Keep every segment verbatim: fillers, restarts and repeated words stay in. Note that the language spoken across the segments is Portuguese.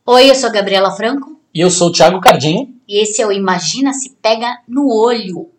Oi, eu sou a Gabriela Franco. E eu sou o Thiago Cardinho. E esse é o Imagina Se Pega no Olho.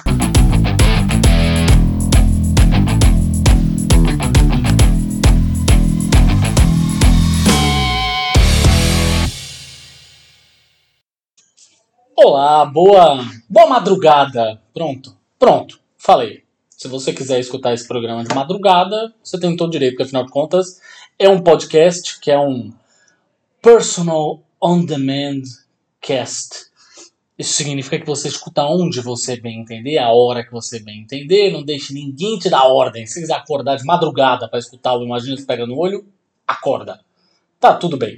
Olá, boa, boa madrugada. Pronto, pronto, falei. Se você quiser escutar esse programa de madrugada, você tem todo direito, porque afinal de contas é um podcast que é um personal on-demand cast. Isso significa que você escuta onde você bem entender, a hora que você bem entender, não deixe ninguém te dar ordem. Se você quiser acordar de madrugada para escutar o Imagina Se Pega no Olho, acorda. Tá tudo bem.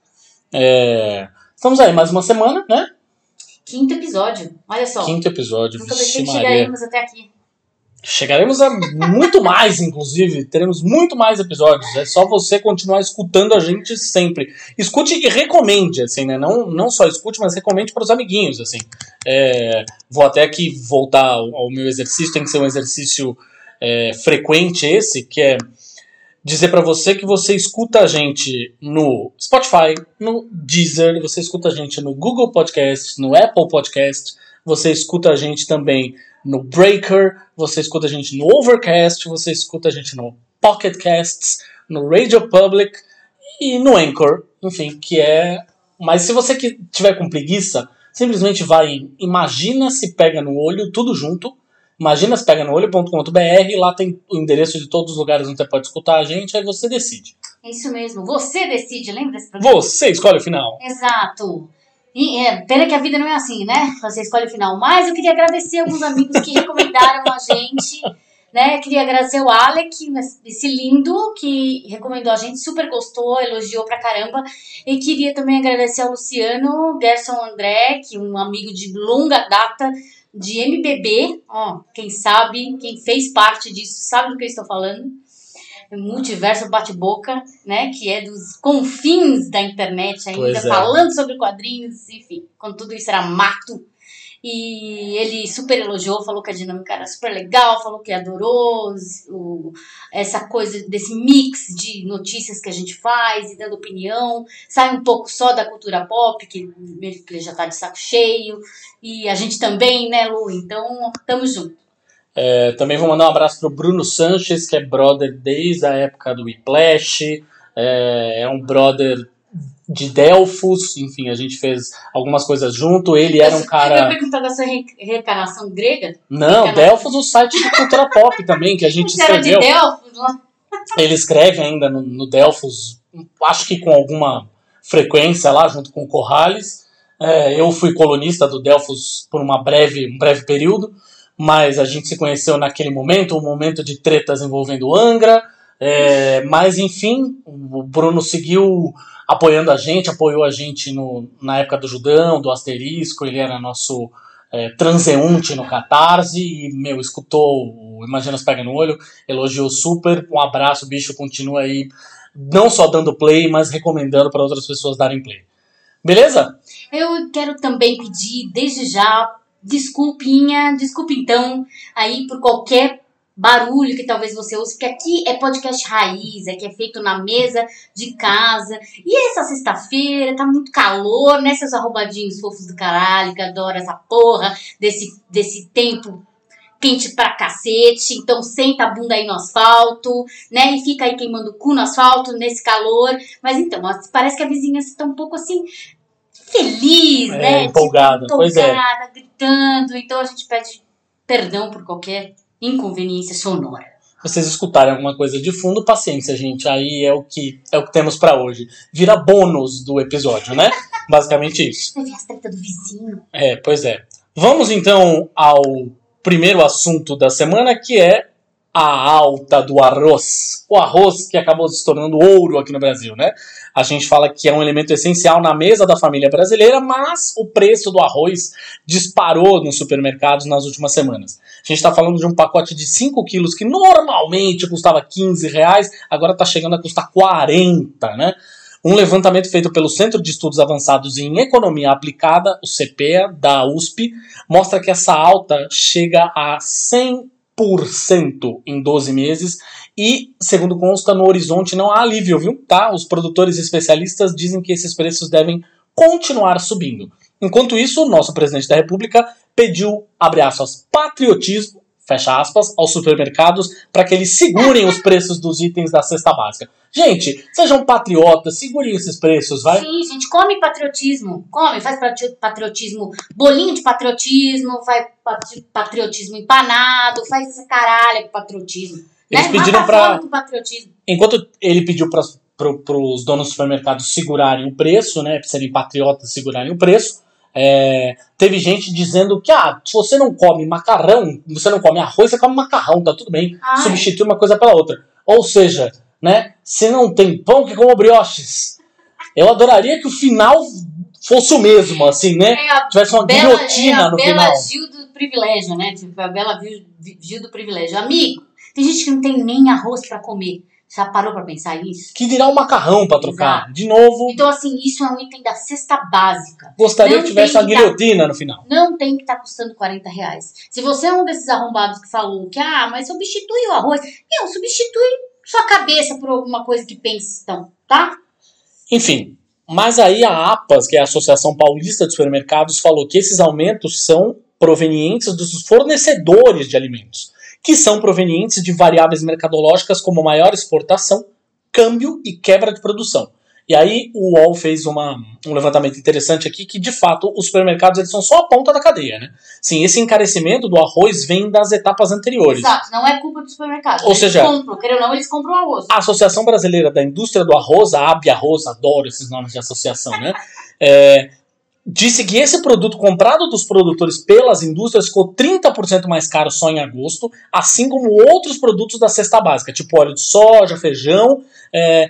É... Estamos aí mais uma semana, né? Quinto episódio, olha só. Quinto episódio. Nunca pensei que chegaríamos até aqui. Chegaremos a muito mais, inclusive. Teremos muito mais episódios. É só você continuar escutando a gente sempre. Escute e recomende, assim, né? Não, não só escute, mas recomende para os amiguinhos, assim. É, vou até aqui voltar ao, ao meu exercício. Tem que ser um exercício é, frequente esse, que é dizer para você que você escuta a gente no Spotify, no Deezer, você escuta a gente no Google Podcast, no Apple Podcast, você escuta a gente também no Breaker, você escuta a gente no Overcast, você escuta a gente no Pocket Casts, no Radio Public e no Anchor, enfim, que é... Mas se você que tiver com preguiça, simplesmente vai em Imagina Se Pega no Olho, tudo junto, imagina se pega no olho ponto com ponto b r, lá tem o endereço de todos os lugares onde você pode escutar a gente, aí você decide. É isso mesmo, você decide, lembra desse programa? Você escolhe o final. Exato. E, é, pena que a vida não é assim, né? Você escolhe o final. Mas eu queria agradecer alguns amigos que recomendaram a gente, né? Queria agradecer o Alec, esse lindo, que recomendou a gente, super gostou, elogiou pra caramba. E queria também agradecer ao Luciano Gerson André, que é um amigo de longa data, de M B B, ó, quem sabe, quem fez parte disso, sabe do que eu estou falando. Multiverso Bate-Boca, né, que é dos confins da internet ainda, é. Falando sobre quadrinhos, enfim, quando tudo isso era mato. E ele super elogiou, falou que a dinâmica era super legal, falou que adorou o, essa coisa desse mix de notícias que a gente faz e dando opinião. Sai um pouco só da cultura pop, que ele já tá de saco cheio. E a gente também, né, Lu? Então, tamo junto. É, também vou mandar um abraço pro Bruno Sanches, que é brother desde a época do Whiplash. É, é um brother de Delfos, enfim, a gente fez algumas coisas junto. Ele era um cara... Eu ia perguntar da sua re- reencarnação grega? Não, reencarnação... Delfos, o site de cultura pop também, que a gente Você escreveu. Era de Delfos lá? Ele escreve ainda no, no Delfos, acho que com alguma frequência lá, junto com o Corrales. É, eu fui colunista do Delfos por uma breve, um breve período, mas a gente se conheceu naquele momento, um momento de tretas envolvendo Angra. É, mas, enfim, o Bruno seguiu apoiando a gente, apoiou a gente no, na época do Judão, do Asterisco, ele era nosso é, transeunte no Catarse e, meu, escutou o Imagina Se Pega no Olho, elogiou super, um abraço, o bicho continua aí, não só dando play, mas recomendando para outras pessoas darem play. Beleza? Eu quero também pedir, desde já, desculpinha, desculpa então, aí por qualquer barulho que talvez você ouça, porque aqui é podcast raiz, aqui é feito na mesa de casa. E essa sexta-feira tá muito calor, né, seus arrombadinhos fofos do caralho, que adoram essa porra desse, desse tempo quente pra cacete. Então senta a bunda aí no asfalto, né, e fica aí queimando o cu no asfalto nesse calor. Mas então, parece que a vizinha está um pouco assim... feliz, é, né? Empolgada, tipo, pois é. Empolgada, gritando. Então a gente pede perdão por qualquer inconveniência sonora. Vocês escutarem alguma coisa de fundo, paciência, gente. Aí é o que, é o que temos pra hoje. Vira bônus do episódio, né? Basicamente isso. Vai ver as tretas do vizinho. É, pois é. Vamos então ao primeiro assunto da semana, que é a alta do arroz. O arroz que acabou se tornando ouro aqui no Brasil, né? A gente fala que é um elemento essencial na mesa da família brasileira, mas o preço do arroz disparou nos supermercados nas últimas semanas. A gente está falando de um pacote de cinco quilos que normalmente custava quinze reais, agora está chegando a custar quarenta, né? Um levantamento feito pelo Centro de Estudos Avançados em Economia Aplicada, o C P E A, da U S P, mostra que essa alta chega a cem por cento em doze meses e, segundo consta, no horizonte não há alívio, viu? Tá? Os produtores especialistas dizem que esses preços devem continuar subindo. Enquanto isso, o nosso presidente da República pediu, abre aspas, patriotismo, fecha aspas, aos supermercados para que eles segurem os preços dos itens da cesta básica. Gente, sejam patriotas, segurem esses preços, vai? Sim, gente, come patriotismo. Come, faz patriotismo, bolinho de patriotismo, faz patriotismo empanado, faz essa caralho com patriotismo. Eles né? pediram para... patriotismo. Enquanto ele pediu para pro, os donos dos supermercados segurarem o preço, né, para serem patriotas segurarem o preço, é, teve gente dizendo que ah, se você não come macarrão, você não come arroz, você come macarrão, tá tudo bem. Ai. Substitui uma coisa pela outra. Ou seja, né, se não tem pão, que coma brioches. Eu adoraria que o final fosse o mesmo, assim, né? É a tivesse uma Bela, guilhotina é a no Bela final. Gil do privilégio, né? Tipo, a Bela Gil do privilégio. Amigo, tem gente que não tem nem arroz pra comer. Já parou pra pensar nisso? Que dirá o macarrão pra trocar. Exato. De novo. Então, assim, isso é um item da cesta básica. Gostaria não que tivesse uma guilhotina tá, no final. Não tem que estar tá custando quarenta reais. Se você é um desses arrombados que falou que, ah, mas substitui o arroz. Não, substitui sua cabeça por alguma coisa que pense, então, tá? Enfim, mas aí a APAS, que é a Associação Paulista de Supermercados, falou que esses aumentos são provenientes dos fornecedores de alimentos, que são provenientes de variáveis mercadológicas como maior exportação, câmbio e quebra de produção. E aí o U O L fez uma, um levantamento interessante aqui que, de fato, os supermercados eles são só a ponta da cadeia, né? Sim, esse encarecimento do arroz vem das etapas anteriores. Exato, não é culpa do supermercado. Ou eles seja, compram, querendo ou não, eles compram arroz. A Associação Brasileira da Indústria do Arroz, a ABIArroz, adoro esses nomes de associação, né? É, disse que esse produto comprado dos produtores pelas indústrias ficou trinta por cento mais caro só em agosto, assim como outros produtos da cesta básica, tipo óleo de soja, feijão. É,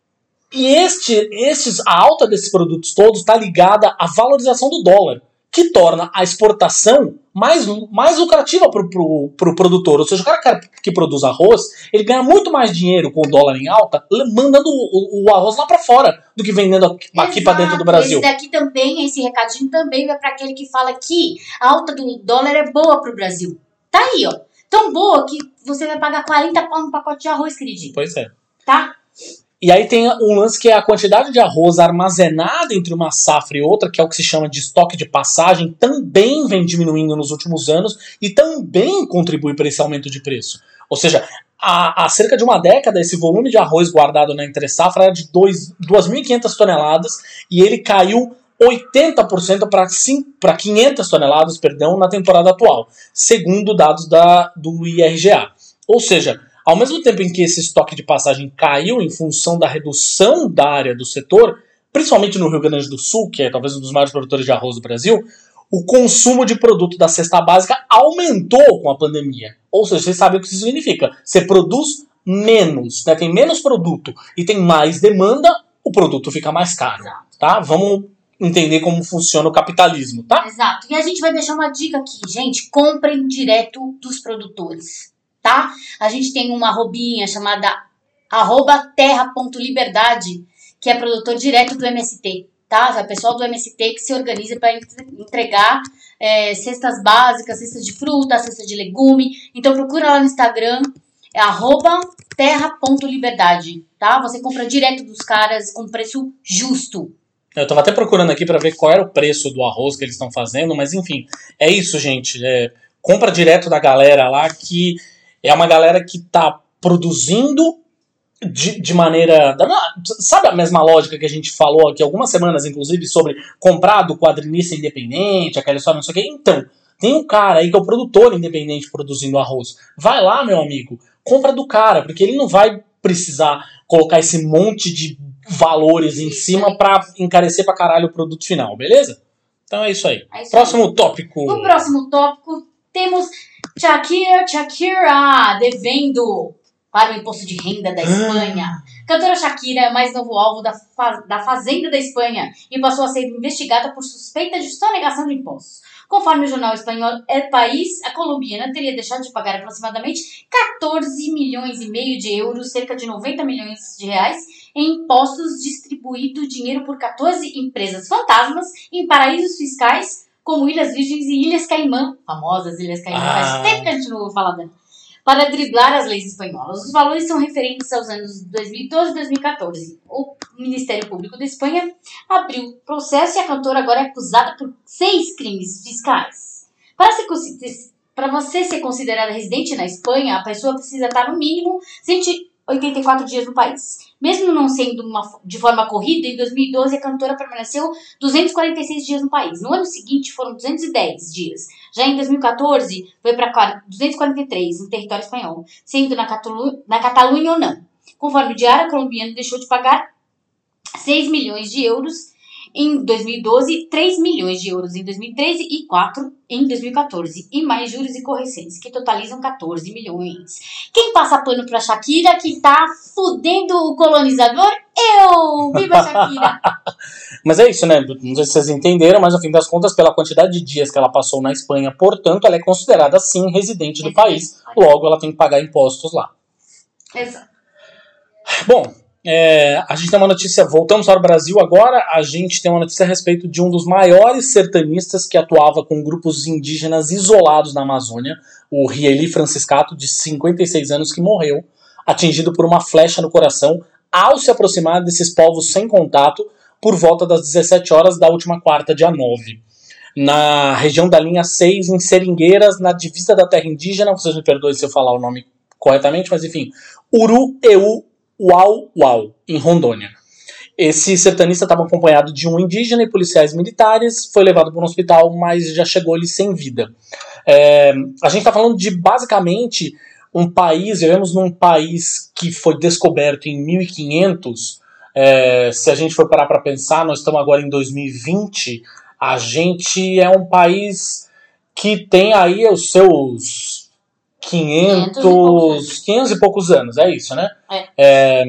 e este, estes, a alta desses produtos todos está ligada à valorização do dólar, que torna a exportação mais, mais lucrativa para o pro, pro produtor. Ou seja, o cara que produz arroz, ele ganha muito mais dinheiro com o dólar em alta, mandando o, o arroz lá para fora, do que vendendo aqui para dentro do Brasil. Esse daqui também, esse recadinho também vai para aquele que fala que a alta do dólar é boa para o Brasil. Tá aí, ó. Tão boa que você vai pagar quarenta pau no pacote de arroz, queridinho. Pois é. Tá? E aí tem um lance que é a quantidade de arroz armazenada entre uma safra e outra, que é o que se chama de estoque de passagem, também vem diminuindo nos últimos anos e também contribui para esse aumento de preço. Ou seja, há, há cerca de uma década esse volume de arroz guardado na entre-safra era de duas mil e quinhentas toneladas e ele caiu oitenta por cento para quinhentas toneladas, perdão, na temporada atual, segundo dados da, do I R G A. Ou seja, ao mesmo tempo em que esse estoque de passagem caiu em função da redução da área do setor, principalmente no Rio Grande do Sul, que é talvez um dos maiores produtores de arroz do Brasil, o consumo de produto da cesta básica aumentou com a pandemia. Ou seja, vocês sabem o que isso significa. Você produz menos, né? Tem menos produto e tem mais demanda, o produto fica mais caro. Tá? Vamos entender como funciona o capitalismo, tá? Exato. E a gente vai deixar uma dica aqui, gente. Comprem direto dos produtores. Tá? A gente tem uma arrobinha chamada arroba terra.liberdade, que é produtor direto do M S T, tá? É o pessoal do M S T que se organiza para entregar é, cestas básicas, cestas de fruta, cestas de legume. Então procura lá no Instagram, é arroba terra.liberdade, tá? Você compra direto dos caras com preço justo. Eu tava até procurando aqui para ver qual era o preço do arroz que eles estão fazendo, mas enfim, é isso, gente. É, compra direto da galera lá que... É uma galera que está produzindo de, de maneira... Sabe a mesma lógica que a gente falou aqui algumas semanas, inclusive, sobre comprar do quadrinista independente, aquela história, não sei o quê? Então, tem um cara aí que é o produtor independente produzindo arroz. Vai lá, meu amigo, compra do cara, porque ele não vai precisar colocar esse monte de valores em cima para encarecer pra caralho o produto final, beleza? Então é isso aí. É isso próximo aí. tópico. No próximo tópico, temos... Shakira, Shakira, devendo para o imposto de renda da Espanha. Cantora Shakira é o mais novo alvo da, fa- da Fazenda da Espanha e passou a ser investigada por suspeita de sonegação de impostos. Conforme o jornal espanhol El País, a colombiana teria deixado de pagar aproximadamente quatorze milhões e meio de euros, cerca de noventa milhões de reais, em impostos, distribuído dinheiro por quatorze empresas fantasmas em paraísos fiscais, como Ilhas Virgens e Ilhas Caimã, famosas Ilhas Caimã, ah. faz tempo que a gente não ouve falar dela. para driblar as leis espanholas. Os valores são referentes aos anos dois mil e doze e dois mil e quatorze. O Ministério Público da Espanha abriu processo e a cantora agora é acusada por seis crimes fiscais. Para, ser, para você ser considerada residente na Espanha, a pessoa precisa estar no mínimo cento e oitenta e quatro dias no país. Mesmo não sendo uma, de forma corrida, em dois mil e doze a cantora permaneceu duzentos e quarenta e seis dias no país. No ano seguinte foram duzentos e dez dias. Já em dois mil e quatorze foi para duzentos e quarenta e três no território espanhol, sendo na, Catalu- na Catalunha ou não. Conforme o diário colombiano deixou de pagar seis milhões de euros em dois mil e doze, três milhões de euros em dois mil e treze e quatro em dois mil e quatorze. E mais juros e correções, que totalizam quatorze milhões. Quem passa pano pra Shakira, que tá fudendo o colonizador? Eu! Viva Shakira! Mas é isso, né? Não sei se vocês entenderam, mas no fim das contas, pela quantidade de dias que ela passou na Espanha, portanto, ela é considerada, sim, residente do Residente. país. Logo, ela tem que pagar impostos lá. Exato. Bom, é, a gente tem uma notícia, voltamos para o Brasil agora, a gente tem uma notícia a respeito de um dos maiores sertanistas que atuava com grupos indígenas isolados na Amazônia, o Rieli Franciscato, de cinquenta e seis anos, que morreu, atingido por uma flecha no coração, ao se aproximar desses povos sem contato, por volta das dezessete horas da última quarta, dia nove. Na região da linha seis, em Seringueiras, na divisa da terra indígena, vocês me perdoem se eu falar o nome corretamente, mas enfim, Urueu Uau Uau, em Rondônia. Esse sertanista estava acompanhado de um indígena e policiais militares, foi levado para um hospital, mas já chegou ali sem vida. É, a gente está falando de, basicamente, um país, vivemos num país que foi descoberto em mil e quinhentos, é, se a gente for parar para pensar, nós estamos agora em dois mil e vinte, a gente é um país que tem aí os seus quinhentos, quinhentos e poucos anos, é isso, né? É. É,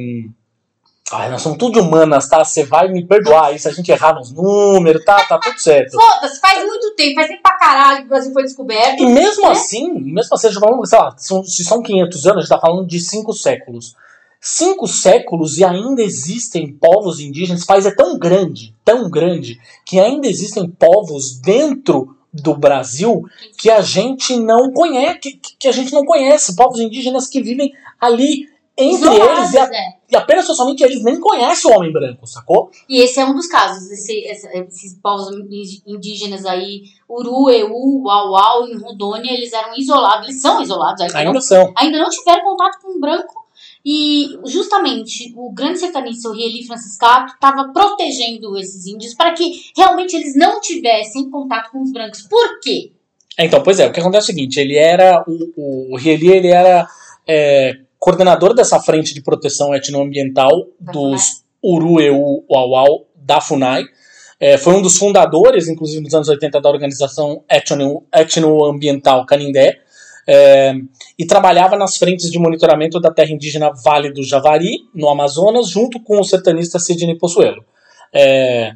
ai, nós somos tudo humanas, tá? Você vai me perdoar aí se a gente errar nos números, tá? Tá tudo certo. Foda-se, faz muito tempo, faz tempo pra caralho que o Brasil foi descoberto. E mesmo né? assim, mesmo assim, a gente tá falando, sei lá, se são quinhentos anos, a gente tá falando de cinco séculos. Cinco séculos e ainda existem povos indígenas, esse país é tão grande, tão grande, que ainda existem povos dentro do Brasil que a gente não conhece, que, que a gente não conhece, povos indígenas que vivem ali entre Isolados, eles e, a, é. e apenas socialmente eles nem conhecem o homem branco, sacou? E esse é um dos casos, esse, esse, esses povos indígenas aí, Uru, Eu, Uau, Uau, em Rondônia, eles eram isolados, eles são isolados, ainda, Ainda não, são. ainda não tiveram contato com o branco. E justamente o grande sertanista, o Rieli Franciscato, estava protegendo esses índios para que realmente eles não tivessem contato com os brancos. Por quê? Então, pois é, o que acontece é o seguinte, ele era, o, o Rieli, ele era é, coordenador dessa frente de proteção etnoambiental dos Urueu Uauau da FUNAI, é, foi um dos fundadores, inclusive nos anos oitenta, da organização etno, etnoambiental Canindé, É, e trabalhava nas frentes de monitoramento da terra indígena Vale do Javari, no Amazonas, junto com o sertanista Sidney Possuelo. É,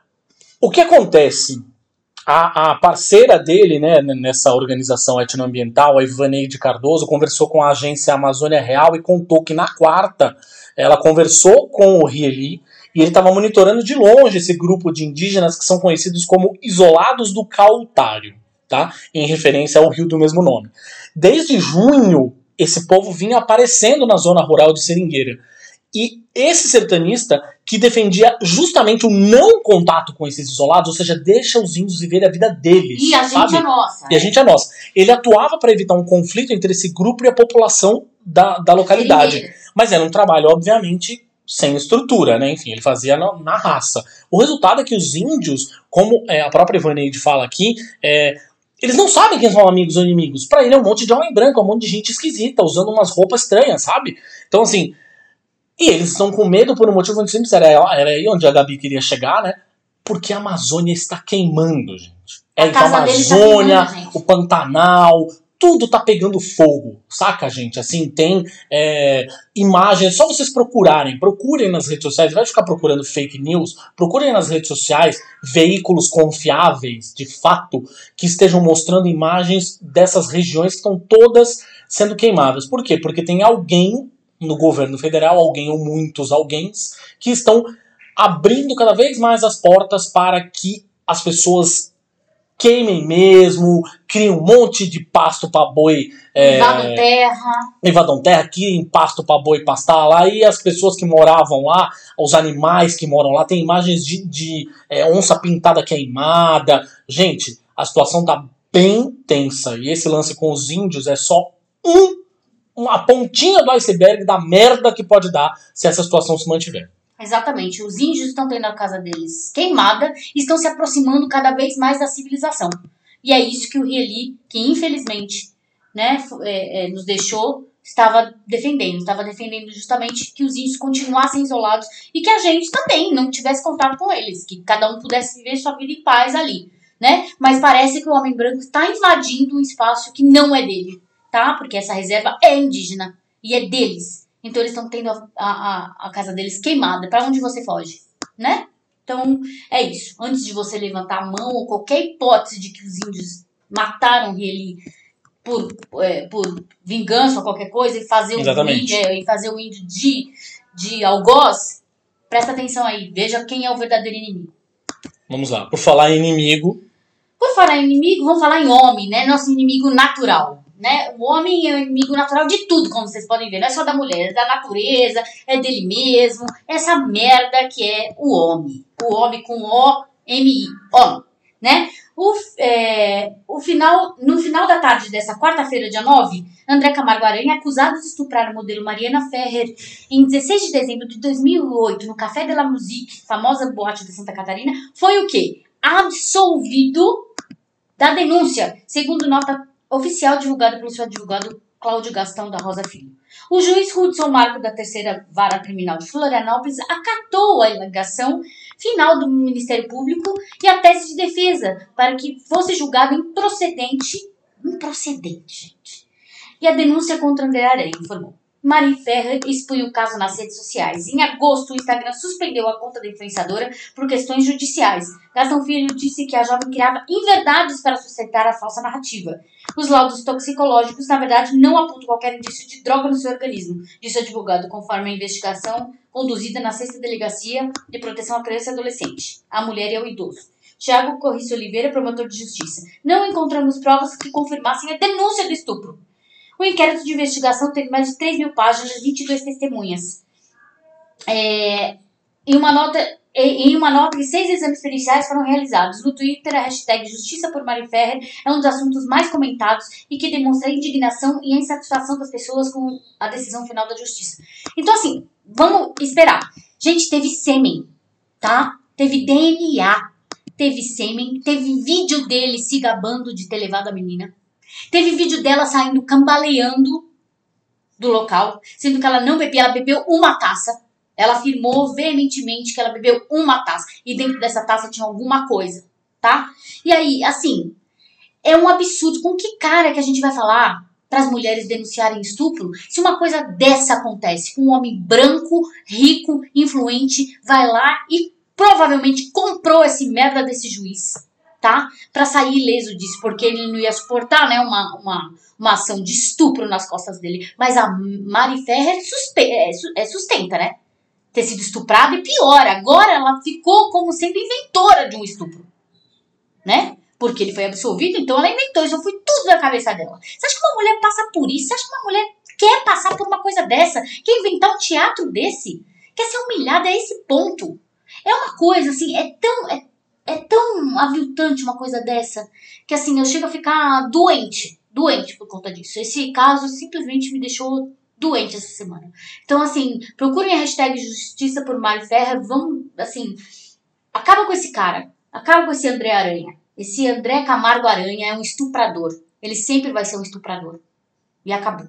o que acontece? A, a parceira dele, né, nessa organização etnoambiental, a Ivaneide Cardoso, conversou com a agência Amazônia Real e contou que na quarta ela conversou com o Rieli e ele estava monitorando de longe esse grupo de indígenas que são conhecidos como Isolados do Cautário. Tá? Em referência ao rio do mesmo nome. Desde junho, esse povo vinha aparecendo na zona rural de Seringueira. E esse sertanista, que defendia justamente o não contato com esses isolados, ou seja, deixa os índios viverem a vida deles. E a gente sabe? é nossa. E a gente é nossa. Ele atuava para evitar um conflito entre esse grupo e a população da, da localidade. Seringueira. Mas era um trabalho, obviamente, sem estrutura, né? Enfim, ele fazia na, na raça. O resultado é que os índios, como é, a própria Ivaneide fala aqui, é, eles não sabem quem são amigos ou inimigos. Pra ele é um monte de homem branco, é um monte de gente esquisita, usando umas roupas estranhas, sabe? Então, assim... E eles estão com medo por um motivo muito simples. Era, era aí onde a Gabi queria chegar, né? Porque a Amazônia está queimando, gente. É, A então, a casa deles tá Amazônia, queimando, gente. o Pantanal... Tudo tá pegando fogo, saca, gente? Assim, tem é, imagens, só vocês procurarem, procurem nas redes sociais, vai ficar procurando fake news, procurem nas redes sociais veículos confiáveis, de fato, que estejam mostrando imagens dessas regiões que estão todas sendo queimadas. Por quê? Porque tem alguém no governo federal, alguém ou muitos alguém, que estão abrindo cada vez mais as portas para que as pessoas queimem mesmo, criem um monte de pasto para boi. É, invadam terra. Invadam terra, criem pasto para boi pastar lá. E as pessoas que moravam lá, os animais que moram lá, tem imagens de, de é, onça pintada queimada. Gente, a situação tá bem tensa. E esse lance com os índios é só um, uma pontinha do iceberg da merda que pode dar se essa situação se mantiver. Exatamente. Os índios estão tendo a casa deles queimada e estão se aproximando cada vez mais da civilização. E é isso que o Rieli, que infelizmente, né, é, é, nos deixou, estava defendendo. Estava defendendo justamente que os índios continuassem isolados e que a gente também não tivesse contato com eles. Que cada um pudesse viver sua vida em paz ali, né? Mas parece que o homem branco está invadindo um espaço que não é dele, tá? Porque essa reserva é indígena e é deles. Então eles estão tendo a, a, a casa deles queimada. Para onde você foge, né? Então é isso. Antes de você levantar a mão ou qualquer hipótese de que os índios mataram ele por, é, por vingança ou qualquer coisa e fazer, o índio, é, e fazer o índio de, de algoz, presta atenção aí. Veja quem é o verdadeiro inimigo. Vamos lá. Por falar em inimigo... Por falar em inimigo, vamos falar em homem, né? Nosso inimigo natural. Né? O homem é o inimigo natural de tudo, como vocês podem ver. Não é só da mulher, é da natureza, é dele mesmo. Essa merda que é o homem. O homem com O M I. Homem. Né? O, é, o final, no final da tarde dessa quarta-feira, dia nove, André Camargo Aranha, acusado de estuprar a modelo Mariana Ferrer em dezesseis de dezembro de dois mil e oito, no Café de la Musique, famosa boate de Santa Catarina, foi o quê? Absolvido da denúncia, segundo nota oficial divulgada pelo seu advogado Cláudio Gastão da Rosa Filho. O juiz Hudson Marco da terceira Vara Criminal de Florianópolis acatou a alegação final do Ministério Público e a tese de defesa para que fosse julgado improcedente, improcedente, gente. E a denúncia contra André Aranha informou. Mari Ferrer expunha o caso nas redes sociais. Em agosto, o Instagram suspendeu a conta da influenciadora por questões judiciais. Gastão Filho disse que a jovem criava inverdades para sustentar a falsa narrativa. Os laudos toxicológicos, na verdade, não apontam qualquer indício de droga no seu organismo, disse o advogado, conforme a investigação conduzida na sexta Delegacia de Proteção à Criança e Adolescente, a mulher e ao idoso. Tiago Corrice Oliveira, promotor de justiça. Não encontramos provas que confirmassem a denúncia do estupro. O inquérito de investigação teve mais de três mil páginas e vinte e duas testemunhas. É, em, uma nota, em uma nota que seis exames periciais foram realizados. No Twitter, a hashtag Justiça por Mari Ferrer é um dos assuntos mais comentados e que demonstra a indignação e a insatisfação das pessoas com a decisão final da justiça. Então, assim, vamos esperar. Gente, teve sêmen, tá? Teve D N A, teve sêmen, teve vídeo dele se gabando de ter levado a menina. Teve vídeo dela saindo cambaleando do local, sendo que ela não bebia, ela bebeu uma taça. Ela afirmou veementemente que ela bebeu uma taça. E dentro dessa taça tinha alguma coisa, tá? E aí, assim, é um absurdo. Com que cara que a gente vai falar para as mulheres denunciarem estupro se uma coisa dessa acontece? Com um homem branco, rico, influente, vai lá e provavelmente comprou esse merda desse juiz, tá? Pra sair ileso disso, porque ele não ia suportar, né, uma, uma, uma ação de estupro nas costas dele. Mas a Mari Ferrer suspe- é, sustenta, né? Ter sido estuprada e pior, agora ela ficou como sendo inventora de um estupro, né? Porque ele foi absolvido, então ela inventou, isso foi tudo da cabeça dela. Você acha que uma mulher passa por isso? Você acha que uma mulher quer passar por uma coisa dessa? Quer inventar um teatro desse? Quer ser humilhada a esse ponto? É uma coisa, assim, é tão... É, É tão aviltante uma coisa dessa, que assim, eu chego a ficar doente, doente por conta disso. Esse caso simplesmente me deixou doente essa semana. Então, assim, procurem a hashtag Justiça por Mari Ferrer, vamos, assim, acaba com esse cara, acaba com esse André Aranha. Esse André Camargo Aranha é um estuprador. Ele sempre vai ser um estuprador. E acabou.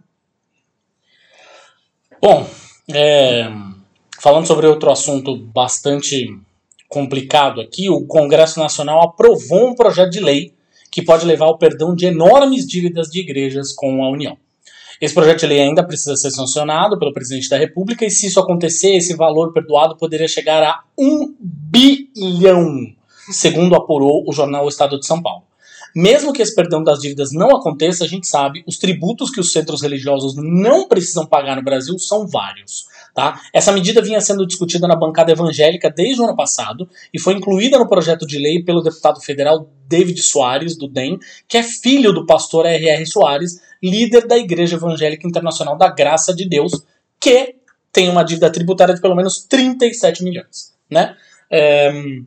Bom, é, falando sobre outro assunto bastante complicado aqui, o Congresso Nacional aprovou um projeto de lei que pode levar ao perdão de enormes dívidas de igrejas com a União. Esse projeto de lei ainda precisa ser sancionado pelo presidente da República e, se isso acontecer, esse valor perdoado poderia chegar a um bilhão, segundo apurou o jornal O Estado de São Paulo. Mesmo que esse perdão das dívidas não aconteça, a gente sabe, os tributos que os centros religiosos não precisam pagar no Brasil são vários. Tá? Essa medida vinha sendo discutida na bancada evangélica desde o ano passado e foi incluída no projeto de lei pelo deputado federal David Soares, do D E M, que é filho do pastor R R Soares, líder da Igreja Evangélica Internacional da Graça de Deus, que tem uma dívida tributária de pelo menos trinta e sete milhões. Né? É,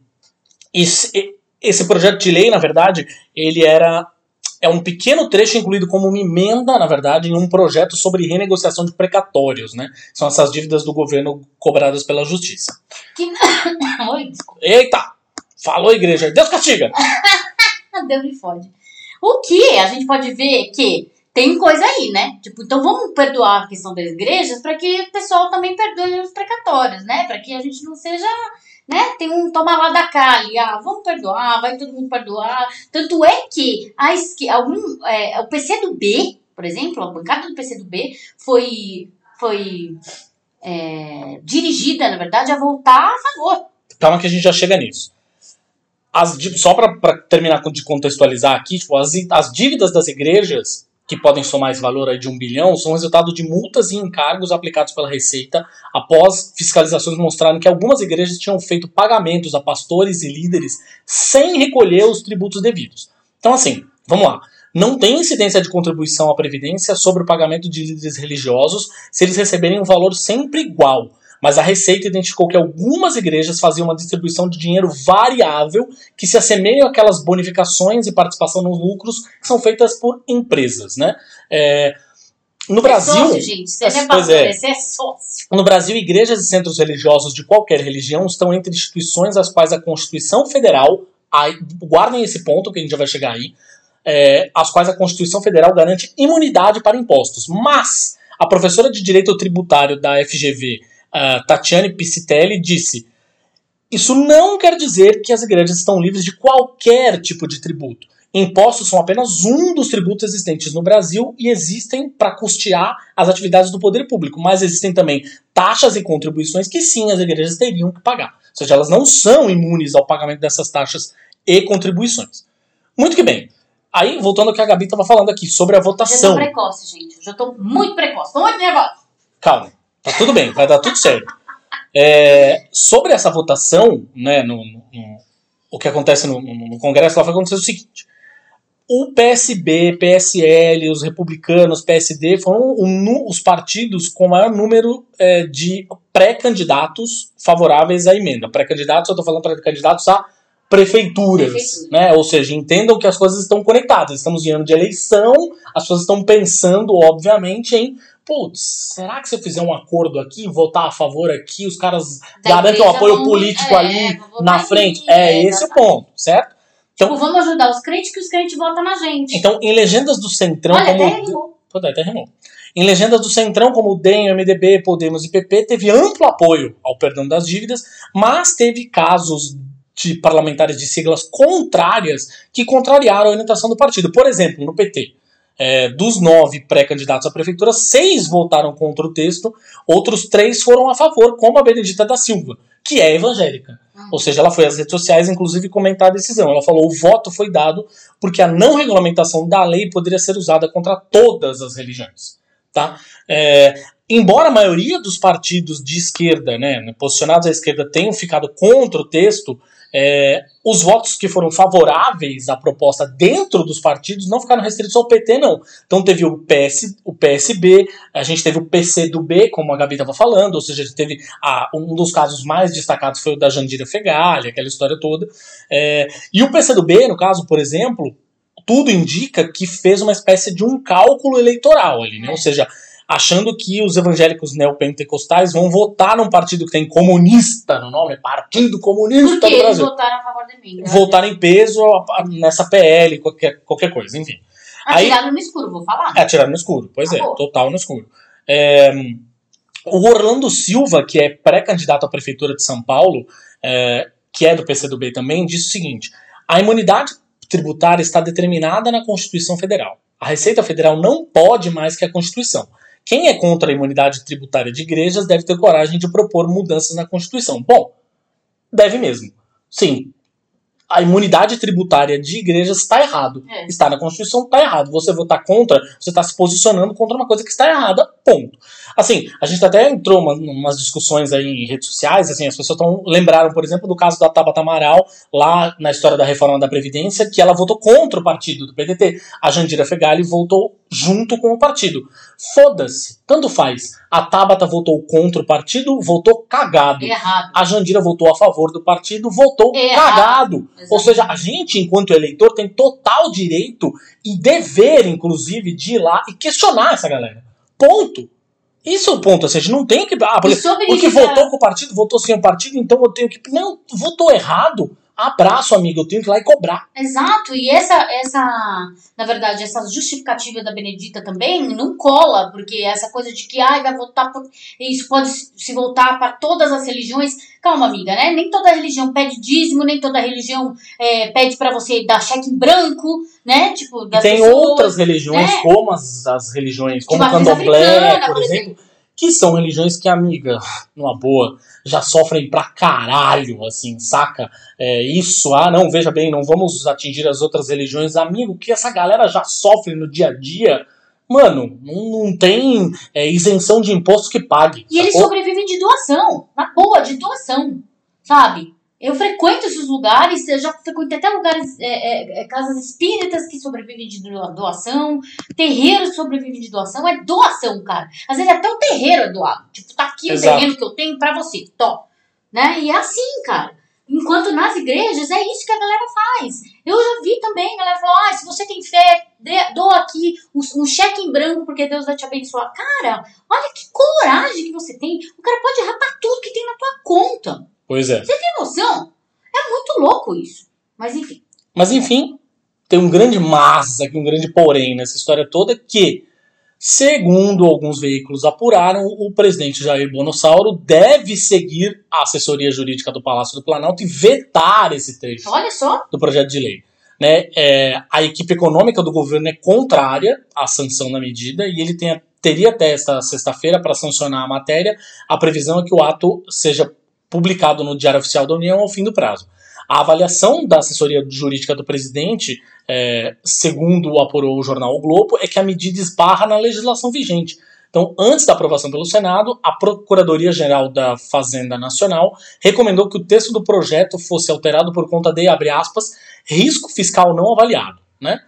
esse, esse projeto de lei, na verdade, ele era... É um pequeno trecho incluído como uma emenda, na verdade, em um projeto sobre renegociação de precatórios, né? São essas dívidas do governo cobradas pela justiça. Que... Oi, desculpa. Eita! Falou, igreja. Deus castiga! Deus me fode. O que a gente pode ver que tem coisa aí, né? Tipo, então vamos perdoar a questão das igrejas para que o pessoal também perdoe os precatórios, né? Para que a gente não seja... Né? Tem um toma lá da cá ali, ah, vamos perdoar, vai todo mundo perdoar. Tanto é que a esque... algum, é, o P C do B, por exemplo, a bancada do P C do B foi, foi é, dirigida, na verdade, a votar a favor. Calma que a gente já chega nisso. As, só para terminar de contextualizar aqui, tipo, as, as dívidas das igrejas, que podem somar esse valor aí de um bilhão, são resultado de multas e encargos aplicados pela Receita após fiscalizações mostrarem que algumas igrejas tinham feito pagamentos a pastores e líderes sem recolher os tributos devidos. Então, assim, vamos lá. Não tem incidência de contribuição à Previdência sobre o pagamento de líderes religiosos se eles receberem um valor sempre igual. Mas a Receita identificou que algumas igrejas faziam uma distribuição de dinheiro variável que se assemelham àquelas bonificações e participação nos lucros que são feitas por empresas, né? É, no Brasil... É sócio, gente. Você não é pastor, é. Você é sócio. No Brasil, igrejas e centros religiosos de qualquer religião estão entre instituições às quais a Constituição Federal... Aí, guardem esse ponto que a gente já vai chegar aí. É, às quais a Constituição Federal garante imunidade para impostos. Mas a professora de Direito Tributário da F G V... Uh, Tatiane Piscitelli disse: isso não quer dizer que as igrejas estão livres de qualquer tipo de tributo. Impostos são apenas um dos tributos existentes no Brasil e existem para custear as atividades do poder público, mas existem também taxas e contribuições que sim, as igrejas teriam que pagar. Ou seja, elas não são imunes ao pagamento dessas taxas e contribuições. Muito que bem. Aí, voltando ao que a Gabi estava falando aqui, sobre a votação. Eu já tô precoce, gente. Eu já tô muito precoce. Tô muito nervosa. Calma. Tá tudo bem, vai dar tudo certo. É, sobre essa votação, né, no, no, no, o que acontece no, no, no Congresso, lá vai acontecer o seguinte. O P S B, P S L, os republicanos, P S D, foram um, os partidos com o maior número é, de pré-candidatos favoráveis à emenda. Pré-candidatos, eu estou falando pré-candidatos a prefeituras. Prefeitura. Né? Ou seja, entendam que as coisas estão conectadas. Estamos em ano de eleição, as pessoas estão pensando, obviamente, em putz, será que se eu fizer um acordo aqui, votar a favor aqui, os caras da garantem um apoio vamos, político é, ali na frente? Aqui, é, é esse o ponto, certo? Então, tipo, vamos ajudar os crentes que os crentes votam na gente. Então, em legendas do Centrão... Olha, como até rimou. Pô, até rimou. Em legendas do Centrão, como o D E M, M D B, Podemos e P P, teve amplo apoio ao perdão das dívidas, mas teve casos de parlamentares de siglas contrárias que contrariaram a orientação do partido. Por exemplo, no P T. É, dos nove pré-candidatos à prefeitura, seis votaram contra o texto, outros três foram a favor, como a Benedita da Silva, que é evangélica. Uhum. Ou seja, ela foi às redes sociais, inclusive, comentar a decisão. Ela falou: o voto foi dado porque a não regulamentação da lei poderia ser usada contra todas as religiões. Tá? É, embora a maioria dos partidos de esquerda, né, posicionados à esquerda, tenham ficado contra o texto, É, os votos que foram favoráveis à proposta dentro dos partidos não ficaram restritos ao P T, não. Então teve o, P S, o P S B, a gente teve o P C do B, como a Gabi estava falando, ou seja, teve a, um dos casos mais destacados foi o da Jandira Fegali, aquela história toda. É, e o P C do B, no caso, por exemplo, tudo indica que fez uma espécie de um cálculo eleitoral ali, né? Ou seja, achando que os evangélicos neopentecostais vão votar num partido que tem comunista no nome, Partido Comunista Porque do Brasil. Eles votaram a favor de mim. Votar em peso nessa P L, qualquer, qualquer coisa, enfim. Atiraram no escuro, vou falar. É, atiraram no escuro, pois ah, é, pô. total no escuro. É, o Orlando Silva, que é pré-candidato à Prefeitura de São Paulo, é, que é do P C do B também, disse o seguinte: a imunidade tributária está determinada na Constituição Federal. A Receita Federal não pode mais que a Constituição. Quem é contra a imunidade tributária de igrejas deve ter coragem de propor mudanças na Constituição. Bom, deve mesmo. Sim, a imunidade tributária de igrejas está errado. É. Está na Constituição, está errado. Você votar contra, você está se posicionando contra uma coisa que está errada, ponto. Assim, a gente até entrou em uma, umas discussões aí em redes sociais, assim, as pessoas tão, lembraram, por exemplo, do caso da Tabata Amaral, lá na história da reforma da Previdência, que ela votou contra o partido do P D T. A Jandira Fegali votou junto com o partido. Foda-se, tanto faz. A Tabata votou contra o partido, votou cagado. Errado. A Jandira votou a favor do partido, votou Errado. cagado. Exatamente. Ou seja, a gente, enquanto eleitor, tem total direito e dever, inclusive, de ir lá e questionar essa galera. Ponto. Isso é o ponto. Assim, a gente não tem que... Ah, porque, porque votou com o partido, votou sem o partido, então eu tenho que... Não, votou errado. Abraço, amigo, eu tenho que ir lá e cobrar. Exato, e essa, essa, na verdade, essa justificativa da Benedita também não cola, porque essa coisa de que ai, vai votar por. Isso pode se voltar para todas as religiões. Calma, amiga, né? Nem toda religião pede dízimo, nem toda religião é, pede para você dar cheque em branco, né? Tipo, das e tem pessoas, outras religiões, né? Como as, as religiões, como o candomblé, por, por exemplo. exemplo. Que são religiões que, amiga, numa boa, já sofrem pra caralho, assim, saca? É, isso, ah, não, veja bem, não vamos atingir as outras religiões. Amigo, que essa galera já sofre no dia a dia, mano, não, não tem é, isenção de imposto que pague. E sacou? Eles sobrevivem de doação, na boa, de doação, sabe? Eu frequento esses lugares, eu já frequentei até lugares, é, é, casas espíritas que sobrevivem de doação, terreiros que sobrevivem de doação, é doação, cara. Às vezes até o terreiro é doado. Tipo, tá aqui Exato. O terreno que eu tenho pra você, tó. Né? E é assim, cara. Enquanto nas igrejas é isso que a galera faz. Eu já vi também, a galera falou, ah, se você tem fé, doa aqui um cheque em branco porque Deus vai te abençoar. Cara, olha que coragem que você tem. O cara pode rapar tudo que tem na tua conta. Pois é. Você tem noção? É muito louco isso. Mas enfim. Mas enfim, tem um grande mas aqui, um grande porém nessa história toda que, segundo alguns veículos apuraram, o presidente Jair Bonossauro deve seguir a assessoria jurídica do Palácio do Planalto e vetar esse trecho Olha só. do projeto de lei. Né? É, a equipe econômica do governo é contrária à sanção da medida e ele tem a, teria até esta sexta-feira para sancionar a matéria. A previsão é que o ato seja publicado no Diário Oficial da União ao fim do prazo. A avaliação da assessoria jurídica do presidente, é, segundo apurou o jornal O Globo, é que a medida esbarra na legislação vigente. Então, antes da aprovação pelo Senado, a Procuradoria-Geral da Fazenda Nacional recomendou que o texto do projeto fosse alterado por conta de, abre aspas, risco fiscal não avaliado. Né?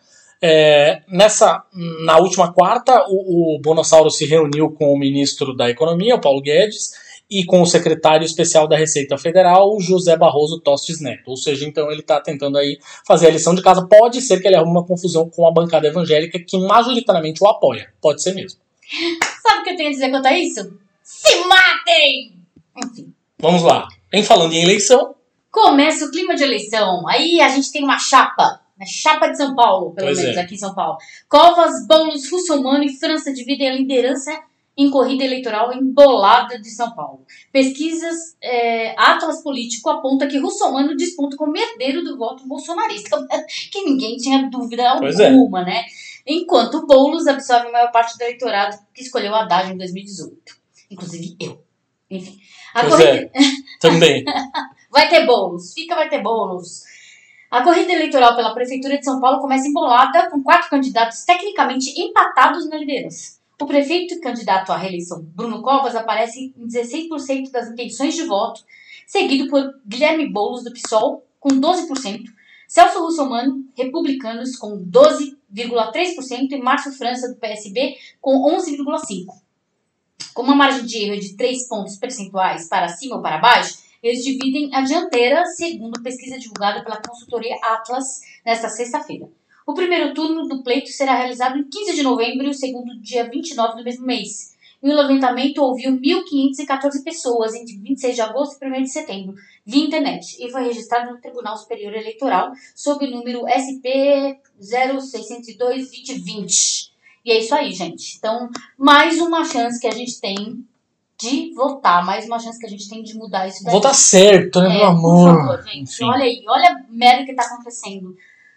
É, nessa, na última quarta, o, o Bonossauro se reuniu com o ministro da Economia, o Paulo Guedes, e com o secretário especial da Receita Federal, José Barroso Tostes Neto. Ou seja, então ele está tentando aí fazer a lição de casa. Pode ser que ele arrume uma confusão com a bancada evangélica que majoritariamente o apoia. Pode ser mesmo. Sabe o que eu tenho a dizer quanto a isso? Se matem! Enfim. Vamos lá. Em falando em eleição... Começa o clima de eleição. Aí a gente tem uma chapa. Uma chapa de São Paulo, pelo pois menos, é. Aqui em São Paulo. Covas, Boulos, Russomano e França dividem a liderança em corrida eleitoral embolada de São Paulo. Pesquisas, é, Atlas Político aponta que Russomano desponta como herdeiro do voto bolsonarista, que ninguém tinha dúvida alguma, é. né? Enquanto Boulos absorve a maior parte do eleitorado que escolheu a Haddad em dois mil e dezoito. Inclusive eu. Enfim. A pois corrida... é, também. Vai ter Boulos, fica, vai ter Boulos. A corrida eleitoral pela Prefeitura de São Paulo começa embolada com quatro candidatos tecnicamente empatados na liderança. O prefeito e candidato à reeleição Bruno Covas aparece em dezesseis por cento das intenções de voto, seguido por Guilherme Boulos, do PSOL, com doze por cento, Celso Russomano, republicanos, com doze vírgula três por cento e Márcio França, do P S B, com onze vírgula cinco por cento. Com uma margem de erro de três pontos percentuais para cima ou para baixo, eles dividem a dianteira, segundo pesquisa divulgada pela consultoria Atlas nesta sexta-feira. O primeiro turno do pleito será realizado em quinze de novembro e o segundo dia vinte e nove do mesmo mês. E o levantamento ouviu mil quinhentas e quatorze pessoas entre vinte e seis de agosto e primeiro de setembro, via internet, e foi registrado no Tribunal Superior Eleitoral sob o número S P zero seis zero dois dois zero dois zero. E é isso aí, gente. Então, mais uma chance que a gente tem de votar, mais uma chance que a gente tem de mudar isso daí. Votar certo, né, é, meu amor? Por favor, gente. Enfim. Olha aí, olha a merda que tá acontecendo.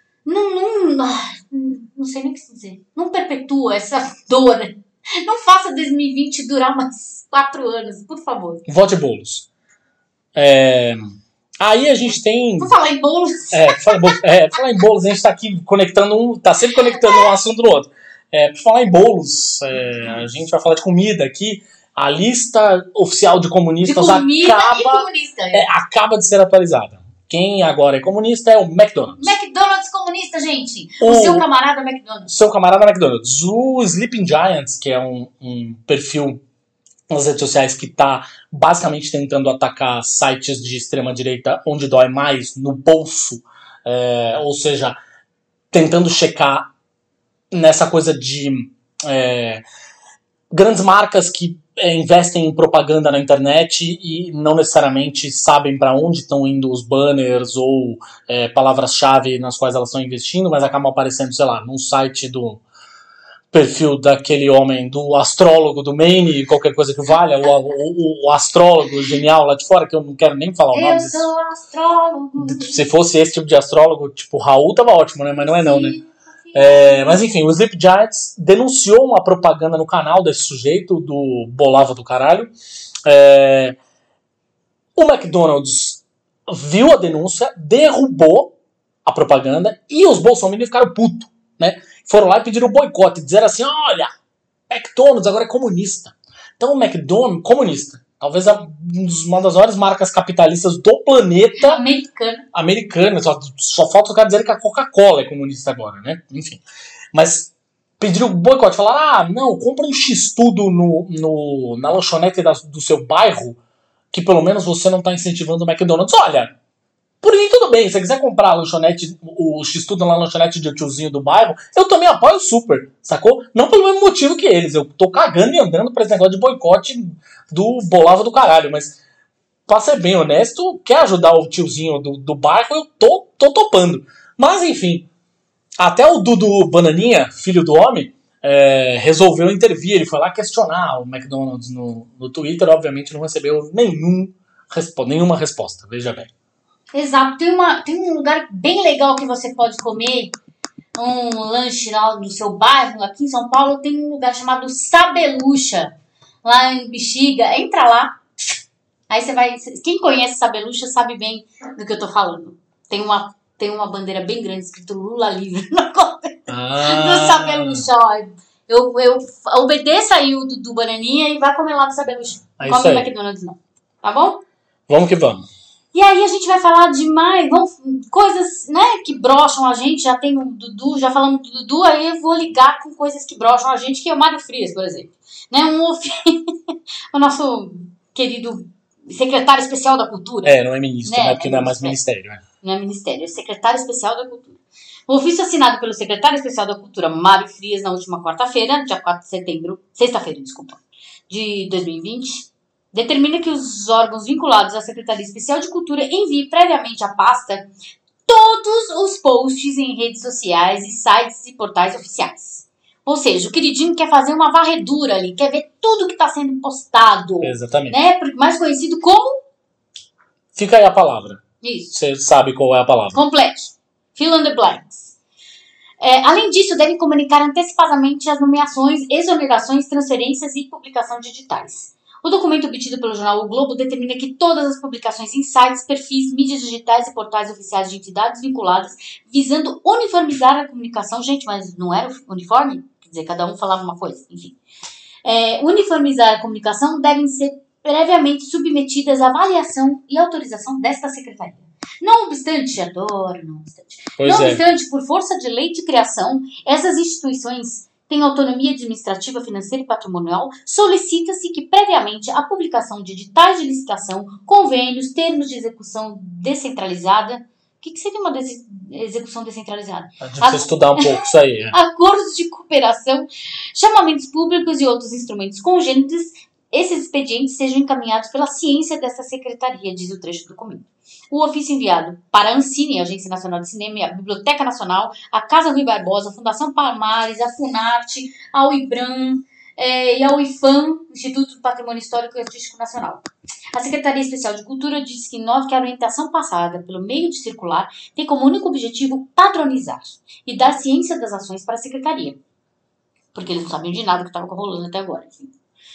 Não, não, não sei nem o que dizer. Não perpetua essa dor. Não faça dois mil e vinte durar mais quatro anos, por favor. Vote Boulos. É, Aí a gente tem... Vou falar em bolos. É, falar em bolos, é, falar em bolos, a gente tá aqui conectando um... Tá sempre conectando um assunto no outro. É, por falar em bolos, é, a gente vai falar de comida aqui. A lista oficial de comunistas de comida acaba, e comunista. é, acaba de ser atualizada. Quem agora é comunista é o McDonald's. McDonald's comunista, gente. O, O seu camarada McDonald's. Seu camarada McDonald's. O Sleeping Giants, que é um, um perfil nas redes sociais que está basicamente tentando atacar sites de extrema-direita onde dói mais, no bolso. É, ou seja, tentando checar nessa coisa de é, grandes marcas que é, investem em propaganda na internet e não necessariamente sabem para onde estão indo os banners ou é, palavras-chave nas quais elas estão investindo, mas acabam aparecendo, sei lá, num site do perfil daquele homem, do astrólogo do Maine, qualquer coisa que valha, o, o, o astrólogo genial lá de fora, que eu não quero nem falar o nome. Eu sou astrólogo. Se fosse esse tipo de astrólogo, tipo, Raul tava ótimo, né? Mas não é não, né? É, mas enfim, o Sleep Giants denunciou uma propaganda no canal desse sujeito, do Bolava do Caralho. É, o McDonald's viu a denúncia, derrubou a propaganda e os bolsominions ficaram putos, né? Foram lá e pediram o boicote, disseram assim, olha, McDonald's agora é comunista. Então o McDonald's, comunista, talvez uma das maiores marcas capitalistas do planeta. Americana. Americana, só, só falta o cara dizer que a Coca-Cola é comunista agora, né? Enfim. Mas pediram o boicote, falaram, ah, não, compra um X-tudo no, no, na lanchonete da, do seu bairro, que pelo menos você não está incentivando o McDonald's. Olha, por mim tudo bem, se você quiser comprar a lanchonete, o X-tudo na lanchonete de tiozinho do bairro, eu também apoio super, sacou? Não pelo mesmo motivo que eles, eu tô cagando e andando pra esse negócio de boicote do Bolava do Caralho, mas pra ser bem honesto, quer ajudar o tiozinho do, do bairro, eu tô, tô topando. Mas enfim, até o Dudu Bananinha, filho do homem, é, resolveu intervir, ele foi lá questionar o McDonald's no, no Twitter, obviamente não recebeu nenhum, nenhuma resposta, veja bem. Exato, tem, uma, tem um lugar bem legal que você pode comer um lanche lá no seu bairro, aqui em São Paulo tem um lugar chamado Sabelucha, lá em Bexiga, entra lá, aí você vai, quem conhece Sabelucha sabe bem do que eu tô falando, tem uma, tem uma bandeira bem grande escrito Lula livre na conta ah. do Sabelucha, ó, eu, eu obedeço aí o do, do Bananinha e vai comer lá no Sabelucha, não come no McDonald's não, tá bom? Vamos que vamos. E aí a gente vai falar de mais, vamos, coisas, né, que brocham a gente, já tem o Dudu, já falamos do Dudu, aí eu vou ligar com coisas que brocham a gente, que é o Mário Frias, por exemplo. Né, um, o nosso querido secretário especial da Cultura. É, não é ministro, né, né porque é não é mais ministério. Né? Não é ministério, é secretário especial da Cultura. O ofício assinado pelo secretário especial da Cultura, Mário Frias, na última quarta-feira, dia quatro de setembro, sexta-feira, desculpa, de dois mil e vinte, determina que os órgãos vinculados à Secretaria Especial de Cultura enviem previamente à pasta todos os posts em redes sociais e sites e portais oficiais. Ou seja, o queridinho quer fazer uma varredura ali, quer ver tudo que está sendo postado. Exatamente. Né? Mais conhecido como... Fica aí a palavra. Isso. Você sabe qual é a palavra. Complete. Fill in the blanks. É, além disso, devem comunicar antecipadamente as nomeações, exonerações, transferências e publicação digitais. O documento obtido pelo jornal O Globo determina que todas as publicações em sites, perfis, mídias digitais e portais oficiais de entidades vinculadas, visando uniformizar a comunicação. Gente, mas não era uniforme? Quer dizer, cada um falava uma coisa, enfim. É, uniformizar a comunicação devem ser previamente submetidas à avaliação e autorização desta secretaria. Não obstante, adoro, não obstante. Pois não é. obstante, por força de lei de criação, essas instituições tem autonomia administrativa, financeira e patrimonial, solicita-se que previamente a publicação de editais de licitação, convênios, termos de execução descentralizada. O que, que seria uma des- execução descentralizada? A gente precisa estudar um pouco isso aí. É. Acordos de cooperação, chamamentos públicos e outros instrumentos congênitos, esses expedientes sejam encaminhados pela ciência dessa secretaria, diz o trecho do documento. O ofício enviado para a Ancine, a Agência Nacional de Cinema, a Biblioteca Nacional, a Casa Rui Barbosa, a Fundação Palmares, a Funarte, ao IBRAM é, e ao IFAM, Instituto do Patrimônio Histórico e Artístico Nacional. A Secretaria Especial de Cultura diz que nota que a orientação passada pelo meio de circular tem como único objetivo padronizar e dar ciência das ações para a Secretaria. Porque eles não sabiam de nada que estava rolando até agora. Assim.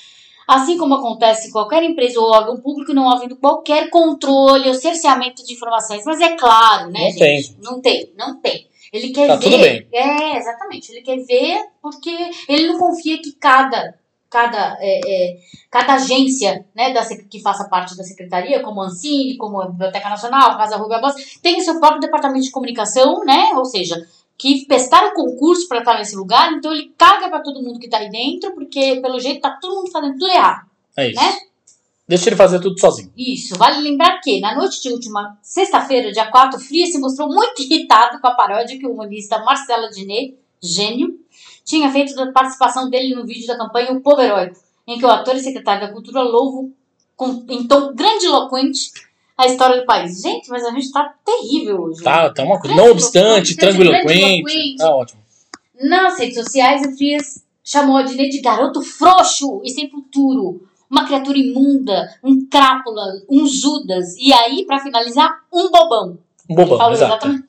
Assim como acontece em qualquer empresa ou órgão público, não havendo qualquer controle ou cerceamento de informações. Mas é claro, né, Não gente? tem. Não tem, não tem. Ele quer Tá ver... tudo bem. É, exatamente. Ele quer ver porque ele não confia que cada... Cada, é, é, cada agência, né, da, que faça parte da secretaria, como a Ancine, como a Biblioteca Nacional, a Casa Rubia Boss, tem o seu próprio departamento de comunicação, né, ou seja, que prestaram concurso para estar nesse lugar, então ele caga para todo mundo que tá aí dentro, porque pelo jeito tá todo mundo fazendo tudo errado. É isso. Né? Deixa ele fazer tudo sozinho. Isso. Vale lembrar que, na noite de última sexta-feira, dia quatro, Frias se mostrou muito irritado com a paródia que o humorista Marcelo Adnet, gênio, tinha feito da participação dele no vídeo da campanha O Povo Heróico, em que o ator e secretário da Cultura louvo com, em tom grandiloquente a história do país. Gente, mas a gente tá terrível hoje. Tá, tá uma coisa. Não obstante, tranquiloquente. Tá ótimo. Nas redes sociais, o Frias chamou a Adnet de garoto frouxo e sem futuro, uma criatura imunda, um crápula, um Judas, e aí, pra finalizar, um bobão. Um bobão, falou exato. Exatamente.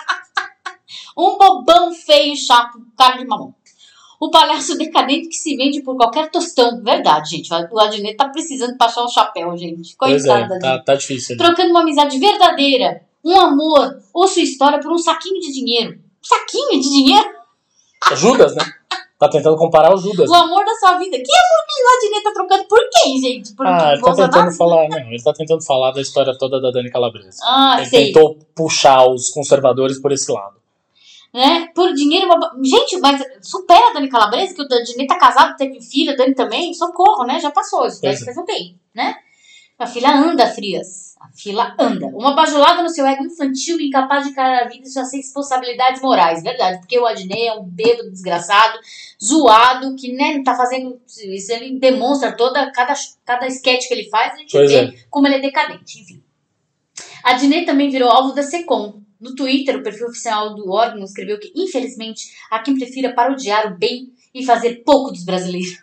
Um bobão feio, chato, cara de mamão. O palhaço decadente que se vende por qualquer tostão. Verdade, gente. O Adnet tá precisando passar o chapéu, gente. Coitada. Pois é, tá, tá difícil. Ali. Trocando uma amizade verdadeira, um amor ou sua história por um saquinho de dinheiro. Um saquinho de dinheiro? É Judas, né? Tá tentando comparar o Judas. O amor da sua vida. Que amor que o Adnet tá trocando por quem, gente? Por ah, ele tá Bolsonaro? tentando falar... Não, ele tá tentando falar da história toda da Dani Calabresa. Ah, ele sei. tentou puxar os conservadores por esse lado. Né? Por dinheiro... Uma... Gente, mas supera a Dani Calabresa, que o Adnet tá casado, teve filha, a Dani também. Socorro, né? Já passou isso. Daí vocês não têm, né? A fila anda, Frias. A fila anda. Uma bajulada no seu ego infantil e incapaz de encarar a vida e suas responsabilidades morais. Verdade, porque o Adnet é um bêbado desgraçado, zoado, que né, tá fazendo isso. Ele demonstra toda, cada, cada sketch que ele faz, a gente pois vê é. como ele é decadente. Enfim. A Adnet também virou alvo da SECOM. No Twitter, o perfil oficial do órgão escreveu que, infelizmente, há quem prefira parodiar o bem e fazer pouco dos brasileiros.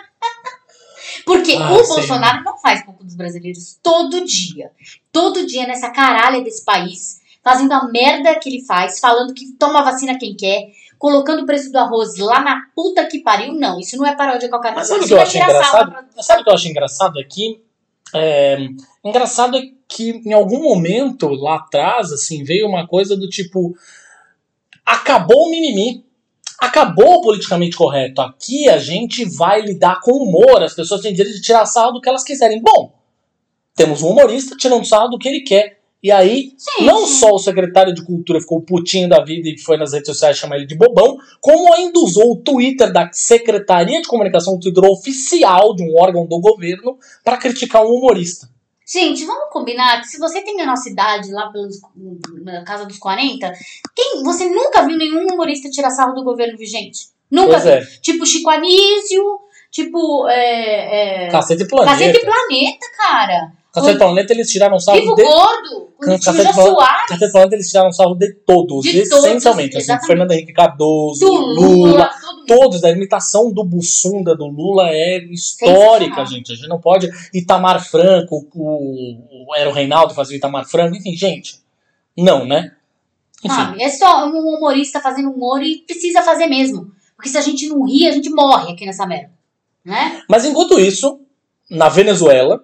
Porque ah, o sim. Bolsonaro não faz pouco dos brasileiros todo dia. Todo dia nessa caralha desse país, fazendo a merda que ele faz, falando que toma vacina quem quer, colocando o preço do arroz lá na puta que pariu. Não, isso não é paródia qualquer coisa. Mas sabe o que eu acho engraçado? Pra... Sabe o que eu acho engraçado aqui? É... Engraçado é que em algum momento lá atrás, assim, veio uma coisa do tipo... Acabou o mimimi. Acabou o politicamente correto. Aqui a gente vai lidar com humor. As pessoas têm direito de tirar sarro do que elas quiserem. Bom, temos um humorista tirando sarro do que ele quer. E aí, sim, não sim. só o secretário de Cultura ficou putinho da vida e foi nas redes sociais chamar ele de bobão, como ainda usou o Twitter da Secretaria de Comunicação, o Twitter oficial de um órgão do governo, para criticar um humorista. Gente, vamos combinar que se você tem a nossa idade lá pelos, na casa dos quarenta, quem, você nunca viu nenhum humorista tirar sarro do governo vigente? Nunca pois viu. É. Tipo Chico Anísio, tipo... É, é... Cacete Planeta. Cacete Planeta, cara. Cacete Planeta eles tiraram sarro Vivo de... Gordo. Cacete Planeta, Cacete Planeta eles tiraram sarro de todos. De essencialmente. todos, assim, Fernando Henrique Cardoso, do Lula, Lula todos. A imitação do Bussunda, do Lula é histórica, gente. A gente não pode... Itamar Franco, o, o, era o Reinaldo fazia o Itamar Franco. Enfim, gente. Não, né? Enfim. Ah, é só um humorista fazendo humor e precisa fazer mesmo. Porque se a gente não rir, a gente morre aqui nessa merda. Né? Mas enquanto isso, na Venezuela...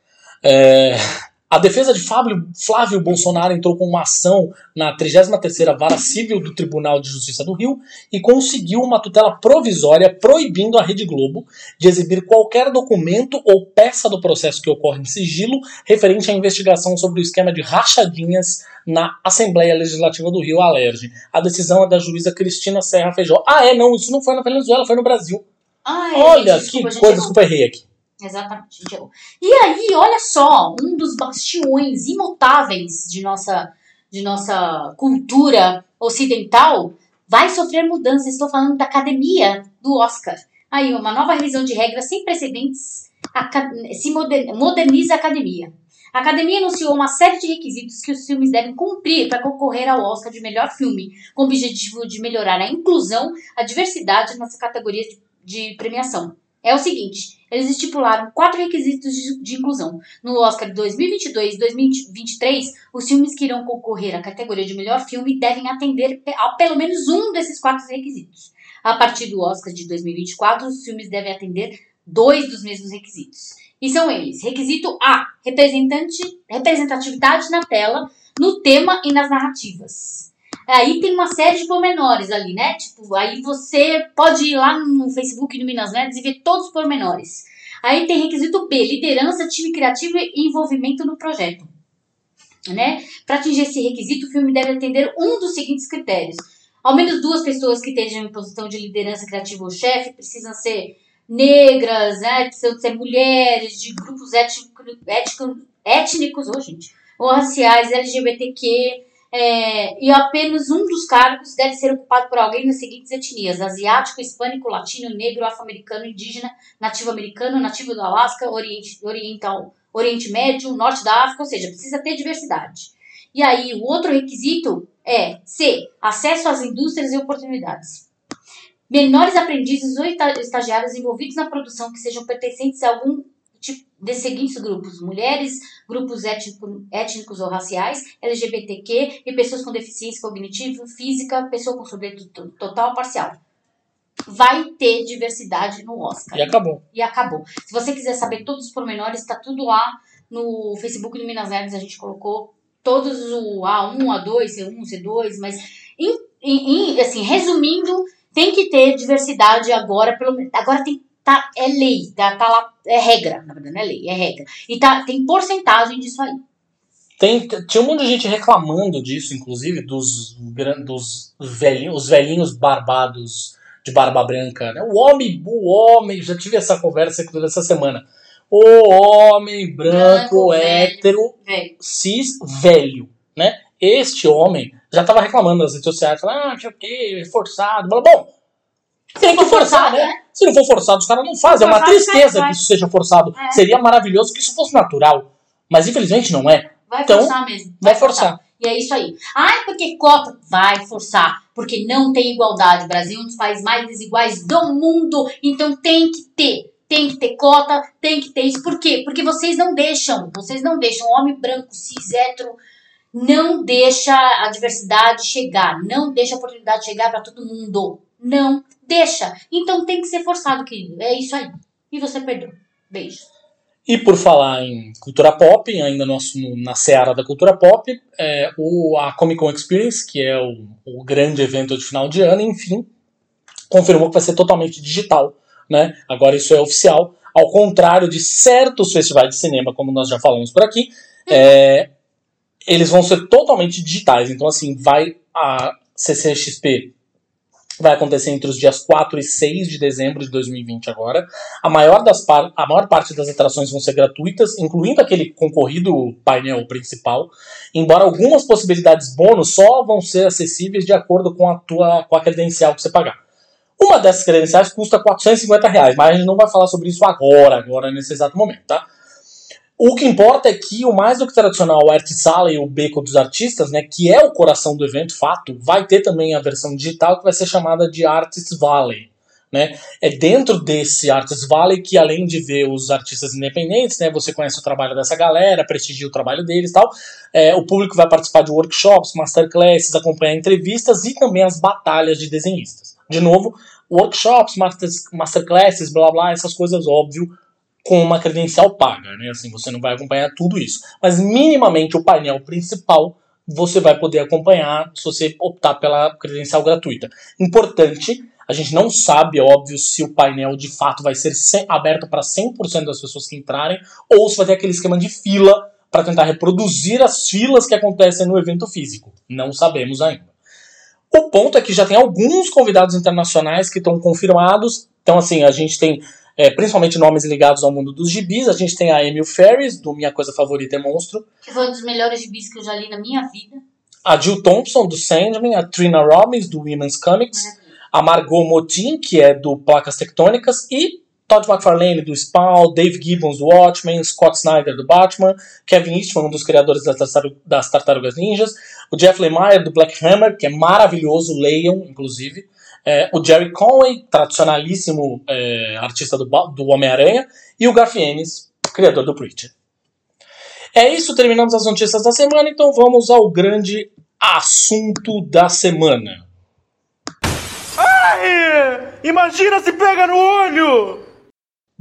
É, a defesa de Fábio, Flávio Bolsonaro entrou com uma ação na trigésima terceira Vara Civil do Tribunal de Justiça do Rio e conseguiu uma tutela provisória proibindo a Rede Globo de exibir qualquer documento ou peça do processo que ocorre em sigilo referente à investigação sobre o esquema de rachadinhas na Assembleia Legislativa do Rio, a Alerj. A decisão é da juíza Cristina Serra Feijó. Ah, é? Não, isso não foi na Venezuela, foi no Brasil. Ai, olha, gente, que desculpa, coisa, desculpa, errei aqui. Exatamente, gente. E aí, olha só, um dos bastiões imutáveis de nossa, de nossa cultura ocidental vai sofrer mudanças. Estou falando da academia do Oscar. Aí, uma nova revisão de regras sem precedentes se moderniza a academia. A academia anunciou uma série de requisitos que os filmes devem cumprir para concorrer ao Oscar de melhor filme, com o objetivo de melhorar a inclusão, a diversidade nessa categoria de, de premiação. É o seguinte, eles estipularam quatro requisitos de, de inclusão. No Oscar de dois mil e vinte e dois e dois mil e vinte e três, os filmes que irão concorrer à categoria de melhor filme devem atender a pelo menos um desses quatro requisitos. A partir do Oscar de dois mil e vinte e quatro, os filmes devem atender dois dos mesmos requisitos. E são eles. Requisito A, representante, representatividade na tela, no tema e nas narrativas. Aí tem uma série de pormenores ali, né? Tipo, aí você pode ir lá no Facebook do Minas Nerds e ver todos os pormenores. Aí tem requisito B, liderança, time criativo e envolvimento no projeto. Né? Para atingir esse requisito, o filme deve atender um dos seguintes critérios. Ao menos duas pessoas que estejam em posição de liderança criativa ou chefe precisam ser negras, né? Precisam ser mulheres, de grupos étnico, étnico, étnicos oh, gente, ou raciais, L G B T Q, é, e apenas um dos cargos deve ser ocupado por alguém das seguintes etnias: asiático, hispânico, latino, negro, afro-americano, indígena, nativo-americano, nativo do Alasca, oriente, oriental, Oriente Médio, Norte da África, ou seja, precisa ter diversidade. E aí, o outro requisito é C, acesso às indústrias e oportunidades. Menores aprendizes ou estagiários envolvidos na produção que sejam pertencentes a algum tipo desses seguintes grupos: mulheres, grupos étnico, étnicos ou raciais, L G B T Q e pessoas com deficiência cognitiva, física, pessoa com sobretudo total ou parcial. Vai ter diversidade no Oscar. E acabou. E acabou. Se você quiser saber todos os pormenores, está tudo lá no Facebook do Minas Nerds. A gente colocou todos o A um, A dois, C um, C dois, mas em, em, assim, resumindo, tem que ter diversidade agora, pelo menos. Agora tem, tá, é lei, tá, tá lá, é regra, na verdade, não é lei, é regra. E tá, tem porcentagem disso aí. Tem, tinha um monte de gente reclamando disso, inclusive, dos, dos velhinhos, os velhinhos barbados de barba branca, né? O homem, o homem, já tive essa conversa toda essa semana. O homem branco, branco hétero, velho. Cis, velho, né? Este homem já estava reclamando nas redes sociais, falando, ah, não sei o que, forçado, blá, bom, tem que forçar, né? né? Se não for forçado, os caras não fazem. É uma tristeza que isso seja forçado. É. Seria maravilhoso que isso fosse natural, mas infelizmente não é. Vai então, forçar mesmo. Vai, vai forçar. forçar. E é isso aí. Ai, porque cota vai forçar. Porque não tem igualdade. O Brasil é um dos países mais desiguais do mundo. Então tem que ter. Tem que ter cota, tem que ter isso. Por quê? Porque vocês não deixam. Vocês não deixam. O homem branco, cis, hétero, não deixa a diversidade chegar. Não deixa a oportunidade chegar para todo mundo. Não deixa. Então tem que ser forçado, querido. É isso aí. E você perdeu. Beijo. E por falar em cultura pop, ainda no, no, na seara da cultura pop, é, o, a Comic Con Experience, que é o, o grande evento de final de ano, enfim, confirmou que vai ser totalmente digital, né? Agora isso é oficial, ao contrário de certos festivais de cinema, como nós já falamos por aqui, é, eles vão ser totalmente digitais. Então, assim, vai a C C X P vai acontecer entre os dias quatro e seis de dezembro de dois mil e vinte agora. A maior, das par- a maior parte das atrações vão ser gratuitas, incluindo aquele concorrido painel principal, embora algumas possibilidades bônus só vão ser acessíveis de acordo com a, tua, com a credencial que você pagar. Uma dessas credenciais custa quatrocentos e cinquenta reais, mas a gente não vai falar sobre isso agora, agora nesse exato momento, tá? O que importa é que o mais do que tradicional Art Sala e o Beco dos Artistas, né, que é o coração do evento, fato, vai ter também a versão digital que vai ser chamada de Artist Valley. Né? É dentro desse Artist Valley que, além de ver os artistas independentes, né, você conhece o trabalho dessa galera, prestigia o trabalho deles e tal, é, o público vai participar de workshops, masterclasses, acompanhar entrevistas e também as batalhas de desenhistas. De novo, workshops, masterclasses, blá blá, essas coisas, óbvio, com uma credencial paga, né? Assim, você não vai acompanhar tudo isso. Mas minimamente o painel principal você vai poder acompanhar se você optar pela credencial gratuita. Importante, a gente não sabe, óbvio, se o painel de fato vai ser aberto para cem por cento das pessoas que entrarem ou se vai ter aquele esquema de fila para tentar reproduzir as filas que acontecem no evento físico. Não sabemos ainda. O ponto é que já tem alguns convidados internacionais que estão confirmados. Então, assim, a gente tem... É, principalmente nomes ligados ao mundo dos gibis. A gente tem a Emil Ferris, do Minha Coisa Favorita é Monstro. Que foi um dos melhores gibis que eu já li na minha vida. A Jill Thompson, do Sandman. A Trina Robbins, do Women's Comics. Maravilha. A Margot Motin, que é do Placas Tectônicas. E Todd McFarlane, do Spawn. Dave Gibbons, do Watchmen. Scott Snyder, do Batman. Kevin Eastman, um dos criadores das, tartarugas, das Tartarugas Ninjas. O Jeff Lemire, do Black Hammer, que é maravilhoso. Leiam, inclusive. É, o Jerry Conway, tradicionalíssimo é, artista do, do Homem-Aranha, e o Garth Ennis, criador do Preacher. É isso, terminamos as notícias da semana, então vamos ao grande assunto da semana. Ai! Imagina se pega no olho!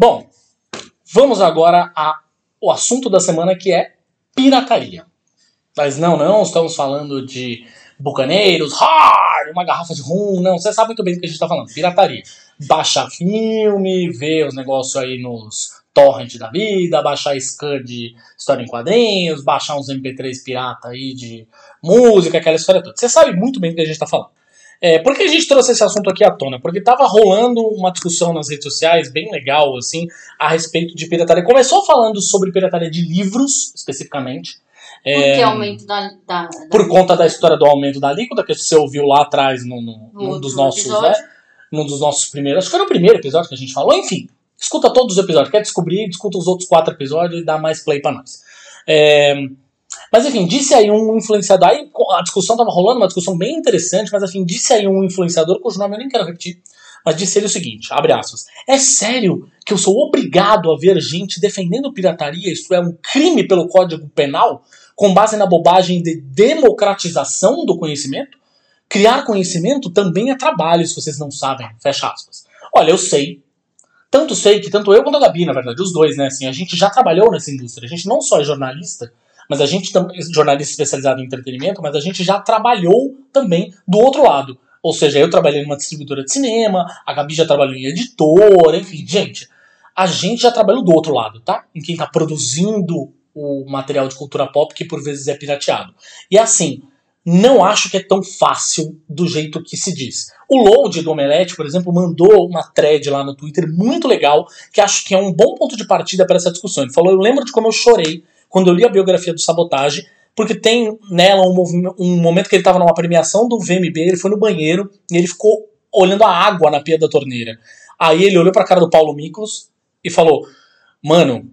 Bom, vamos agora ao assunto da semana, que é pirataria. Mas não, não estamos falando de bucaneiros, hard, uma garrafa de rum, não, você sabe muito bem do que a gente está falando, pirataria. Baixar filme, ver os negócios aí nos torrent da vida, baixar scan de história em quadrinhos, baixar uns M P três pirata aí de música, aquela história toda. Você sabe muito bem do que a gente está falando. É, por que a gente trouxe esse assunto aqui à tona? Porque estava rolando uma discussão nas redes sociais bem legal, assim, a respeito de pirataria. Começou falando sobre pirataria de livros, especificamente. Por que é, aumento da, da, da Por alíquota? Conta da história do aumento da alíquota, que você ouviu lá atrás no, no, num dos nossos, né, num dos nossos primeiros, acho que foi no primeiro episódio que a gente falou, enfim, escuta todos os episódios, quer descobrir, escuta os outros quatro episódios e dá mais play pra nós. É, mas enfim, disse aí um influenciador, aí a discussão tava rolando, uma discussão bem interessante, mas enfim, disse aí um influenciador, cujo nome eu nem quero repetir, mas disse ele o seguinte, abre aspas, é sério que eu sou obrigado a ver gente defendendo pirataria, isto é, um crime pelo Código Penal, com base na bobagem de democratização do conhecimento? Criar conhecimento também é trabalho, se vocês não sabem, fecha aspas. Olha, eu sei, tanto sei que tanto eu quanto a Gabi, na verdade, os dois, né, assim, a gente já trabalhou nessa indústria, a gente não só é jornalista, mas a gente também é jornalista especializado em entretenimento, mas a gente já trabalhou também do outro lado. Ou seja, eu trabalhei numa distribuidora de cinema, a Gabi já trabalhou em editora, enfim, gente, a gente já trabalhou do outro lado, tá? Em quem tá produzindo o material de cultura pop, que por vezes é pirateado. E assim, não acho que é tão fácil do jeito que se diz. O Load do Omelete, por exemplo, mandou uma thread lá no Twitter muito legal, que acho que é um bom ponto de partida para essa discussão. Ele falou, eu lembro de como eu chorei quando eu li a biografia do Sabotage, porque tem nela um, um momento que ele estava numa premiação do V M B, ele foi no banheiro e ele ficou olhando a água na pia da torneira. Aí ele olhou pra cara do Paulo Miklos e falou, mano,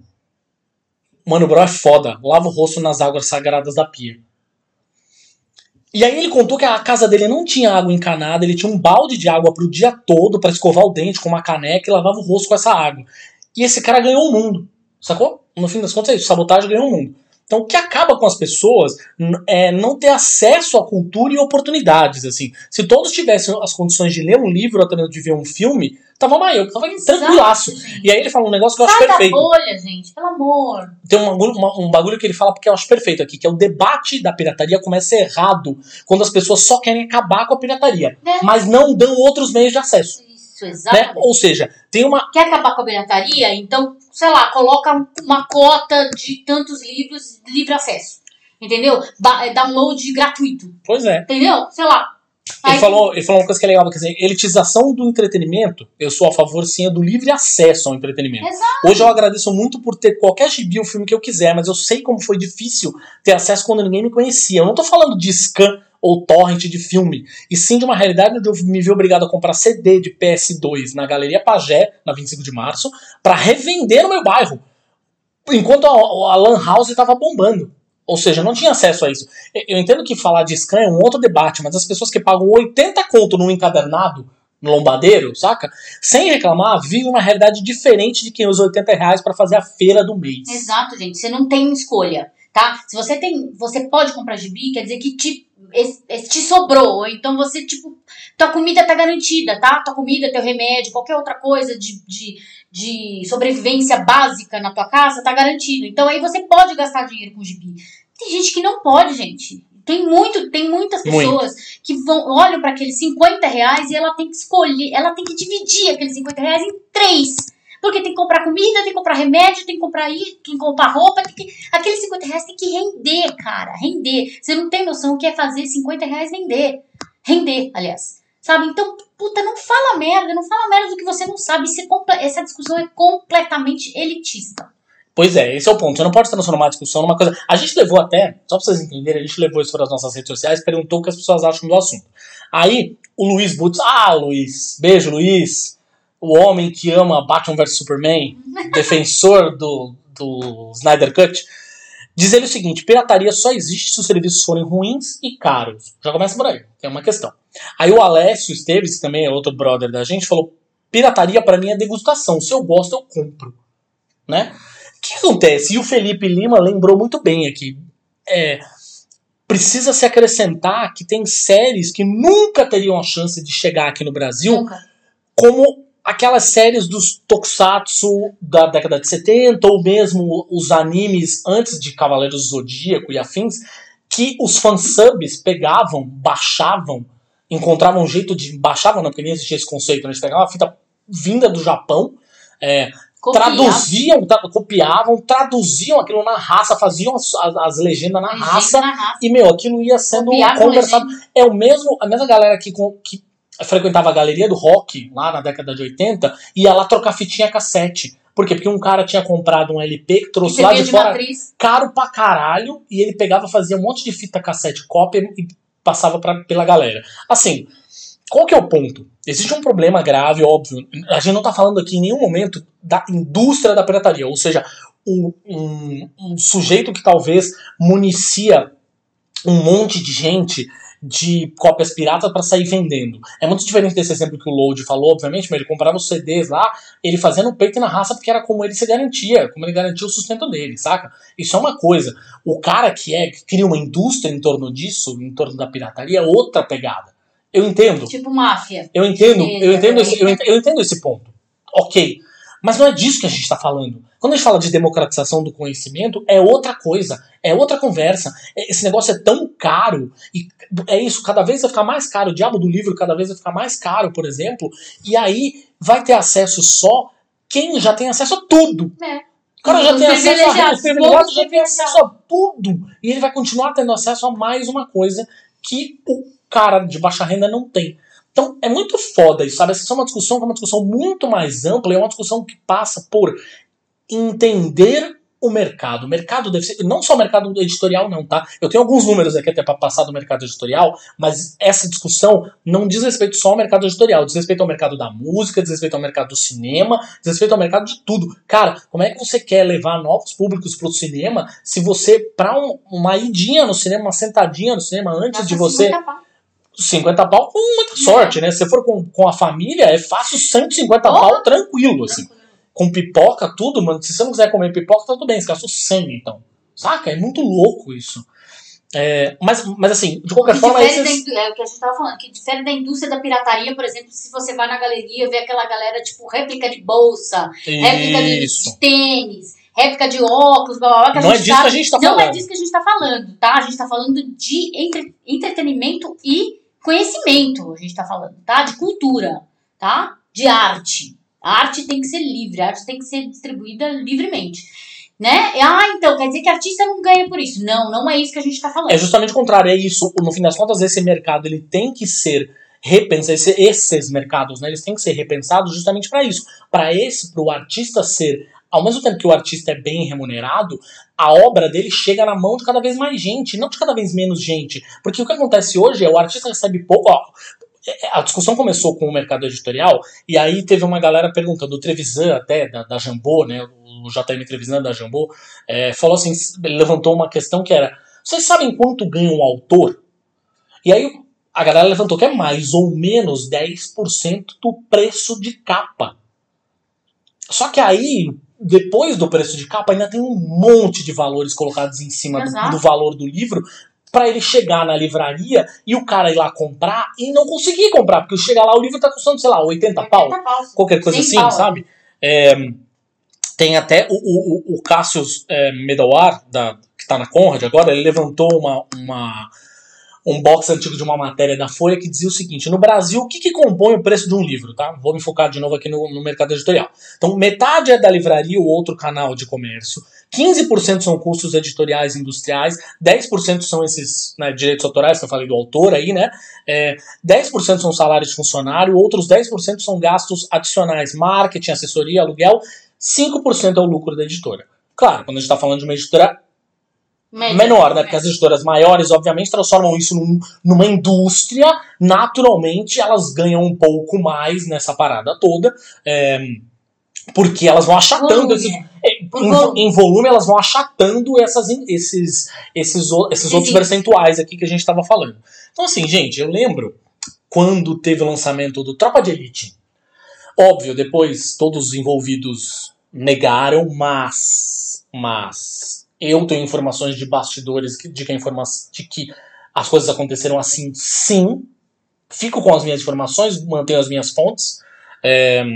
Mano Bro é foda, lava o rosto nas águas sagradas da pia. E aí ele contou que a casa dele não tinha água encanada, ele tinha um balde de água pro dia todo pra escovar o dente com uma caneca e lavava o rosto com essa água. E esse cara ganhou o mundo, sacou? No fim das contas é isso, Sabotagem ganhou o mundo. Então o que acaba com as pessoas é não ter acesso à cultura e oportunidades, assim. Se todos tivessem as condições de ler um livro ou até mesmo de ver um filme, tava maior, tava tranquilaço. E aí ele fala um negócio que eu Sai acho perfeito. Sai da bolha, gente, pelo amor. Tem um bagulho, uma, um bagulho que ele fala porque eu acho perfeito aqui, que é o debate da pirataria começa errado quando as pessoas só querem acabar com a pirataria, é. mas não dão outros meios de acesso. Isso, exatamente. Né? Ou seja, tem uma... Quer acabar com a pirataria? Então, sei lá, coloca uma cota de tantos livros de livre acesso. Entendeu? Ba- download gratuito. Pois é. Entendeu? Sei lá. Ele, Aí... falou, ele falou uma coisa que é legal, quer dizer, elitização do entretenimento, eu sou a favor sim é do livre acesso ao entretenimento. Exato. Hoje eu agradeço muito por ter qualquer gibi ou filme que eu quiser, mas eu sei como foi difícil ter acesso quando ninguém me conhecia. Eu não tô falando de scan ou torrent de filme, e sim de uma realidade onde eu me vi obrigado a comprar C D de P S dois na Galeria Pagé, na vinte e cinco de março, pra revender no meu bairro, enquanto a, a Lan House tava bombando. Ou seja, não tinha acesso a isso. Eu entendo que falar de scan é um outro debate, mas as pessoas que pagam oitenta conto num encadernado, no lombadeiro, saca? Sem reclamar, vivem uma realidade diferente de quem usa oitenta reais pra fazer a feira do mês. Exato, gente. Você não tem escolha, tá? Se você tem, você pode comprar gibi, quer dizer que te, esse, esse te sobrou. Ou então você, tipo, tua comida tá garantida, tá? Tua comida, teu remédio, qualquer outra coisa de... de de sobrevivência básica na tua casa, tá garantido. Então aí você pode gastar dinheiro com gibi. Tem gente que não pode, gente. Tem muito, tem muitas pessoas muito. que vão, olham para aqueles cinquenta reais e ela tem que escolher, ela tem que dividir aqueles cinquenta reais em três. Porque tem que comprar comida, tem que comprar remédio, tem que comprar isso, tem que comprar roupa, tem que... aqueles cinquenta reais tem que render, cara, render. Você não tem noção o que é fazer cinquenta reais render. Render, aliás. Sabe? Então, puta, não fala merda, não fala merda do que você não sabe. Isso é comple- essa discussão é completamente elitista. Pois é, esse é o ponto. Você não pode transformar a discussão numa coisa... A gente levou até, só pra vocês entenderem, a gente levou isso para as nossas redes sociais, perguntou o que as pessoas acham do assunto. Aí, o Luiz Butz... Ah, Luiz! Beijo, Luiz! O homem que ama Batman versus Superman, defensor do, do Snyder Cut, diz ele o seguinte, pirataria só existe se os serviços forem ruins e caros. Já começa por aí, tem uma questão. Aí o Alessio Esteves, que também é outro brother da gente, falou, pirataria pra mim é degustação, se eu gosto eu compro. Né? O que acontece? E o Felipe Lima lembrou muito bem aqui. É, precisa se acrescentar que tem séries que nunca teriam a chance de chegar aqui no Brasil, Nunca. como aquelas séries dos tokusatsu da década de setenta, ou mesmo os animes antes de Cavaleiros do Zodíaco e afins, que os fansubs pegavam, baixavam, encontravam um jeito de... Baixavam, não, porque nem existia esse conceito, né? Eles pegavam a fita vinda do Japão, é, traduziam, tra- copiavam, traduziam aquilo na raça, faziam as, as, as legendas na Legenda raça, na raça. e, meu, aquilo ia sendo Copiar com conversado. legenda. É o mesmo, a mesma galera que, com- que frequentava a galeria do rock, lá na década de oitenta, ia lá trocar fitinha cassete. Por quê? Porque um cara tinha comprado um L P que trouxe E lá T V de de fora matriz. caro pra caralho, e ele pegava, fazia um monte de fita cassete, cópia, e passava pra, pela galera. Assim, qual que é o ponto? Existe um problema grave, óbvio. A gente não tá falando aqui em nenhum momento da indústria da pirataria, ou seja, um, um, um sujeito que talvez municia um monte de gente de cópias piratas para sair vendendo. É muito diferente desse exemplo que o Load falou, obviamente, mas ele comprava os C Ds lá, ele fazia no peito e na raça porque era como ele se garantia, como ele garantia o sustento dele, saca? Isso é uma coisa. O cara que é que cria uma indústria em torno disso, em torno da pirataria, é outra pegada. Eu entendo. Tipo máfia. Eu entendo, Chinesa, eu entendo, né? esse, eu, entendo, eu entendo esse ponto. Ok. Mas não é disso que a gente está falando. Quando a gente fala de democratização do conhecimento, é outra coisa. É outra conversa. Esse negócio é tão caro. E é isso, cada vez vai ficar mais caro. O diabo do livro cada vez vai ficar mais caro, por exemplo. E aí vai ter acesso só quem já tem acesso a tudo. É. O cara já Os tem acesso a privilegiados, os privilegiados já tem privilegiados. acesso a tudo. E ele vai continuar tendo acesso a mais uma coisa que o cara de baixa renda não tem. Então é muito foda isso, sabe? Essa é uma discussão que é uma discussão muito mais ampla, é uma discussão que passa por entender o mercado. O mercado deve ser, não só o mercado editorial não, tá? Eu tenho alguns números aqui até para passar do mercado editorial, mas essa discussão não diz respeito só ao mercado editorial, diz respeito ao mercado da música, diz respeito ao mercado do cinema, diz respeito ao mercado de tudo. Cara, como é que você quer levar novos públicos pro cinema se você, pra um, uma idinha no cinema, uma sentadinha no cinema antes de você... cinquenta pau. cinquenta pau com muita sorte, né? Se você for com, com a família, é fácil cento e cinquenta Porra. pau tranquilo, assim. Com pipoca, tudo, mano. Se você não quiser comer pipoca, tá tudo bem. Você gastou cem, então. Saca? É muito louco isso. É, mas, mas assim, de qualquer Que forma... difere Esses... da, é o que a gente tava falando, que difere da indústria da pirataria, por exemplo, se você vai na galeria e vê aquela galera, tipo, réplica de bolsa, réplica de, Isso. de tênis, réplica de óculos, blá, blá, blá, que a Não é gente disso tá, que a gente tá não falando. é disso que a gente tá falando, tá? A gente tá falando de entre, entretenimento e conhecimento, a gente tá falando, tá? De cultura, tá? De arte. A arte tem que ser livre, a arte tem que ser distribuída livremente, né? Ah, então, quer dizer que artista não ganha por isso. Não, não é isso que a gente tá falando. É justamente o contrário, é isso. No fim das contas, esse mercado ele tem que ser repensado, esse, esses mercados, né, eles têm que ser repensados justamente para isso. Para esse, para o artista ser, ao mesmo tempo que o artista é bem remunerado, a obra dele chega na mão de cada vez mais gente, não de cada vez menos gente. Porque o que acontece hoje é o artista recebe pouco. Ó, a discussão começou com o mercado editorial, e aí teve uma galera perguntando, o Trevisan até, da, da Jambô, né, o J M Trevisan da Jambô, é, falou assim, ele levantou uma questão que era, vocês sabem quanto ganha um autor? E aí a galera levantou que é mais ou menos dez por cento do preço de capa. Só que aí, depois do preço de capa, ainda tem um monte de valores colocados em cima do, do valor do livro, pra ele chegar na livraria e o cara ir lá comprar e não conseguir comprar, porque chega lá o livro tá custando, sei lá, oitenta pau, qualquer coisa assim, pau, sabe? É, tem até o, o, o Cassius é, Medawar, da, que tá na Conrad agora, ele levantou uma, uma, um box antigo de uma matéria da Folha que dizia o seguinte, no Brasil, o que, que compõe o preço de um livro, tá? Vou me focar de novo aqui no, no mercado editorial. Então, metade é da livraria ou outro canal de comércio, quinze por cento são custos editoriais e industriais, dez por cento são esses, né, direitos autorais, que eu falei do autor aí, né? É, dez por cento são salários de funcionário, outros dez por cento são gastos adicionais, marketing, assessoria, aluguel, cinco por cento é o lucro da editora. Claro, quando a gente está falando de uma editora Média, menor, né? Porque as editoras maiores, obviamente, transformam isso num, numa indústria, naturalmente elas ganham um pouco mais nessa parada toda, é, porque elas vão achatando volume. esses... Em, volume. em volume, elas vão achatando essas, esses, esses, esses outros percentuais aqui que a gente estava falando. Então, assim, gente, eu lembro quando teve o lançamento do Tropa de Elite. Óbvio, depois todos os envolvidos negaram, mas, mas eu tenho informações de bastidores de que, informa de que as coisas aconteceram assim, sim. Fico com as minhas informações, mantenho as minhas fontes. É,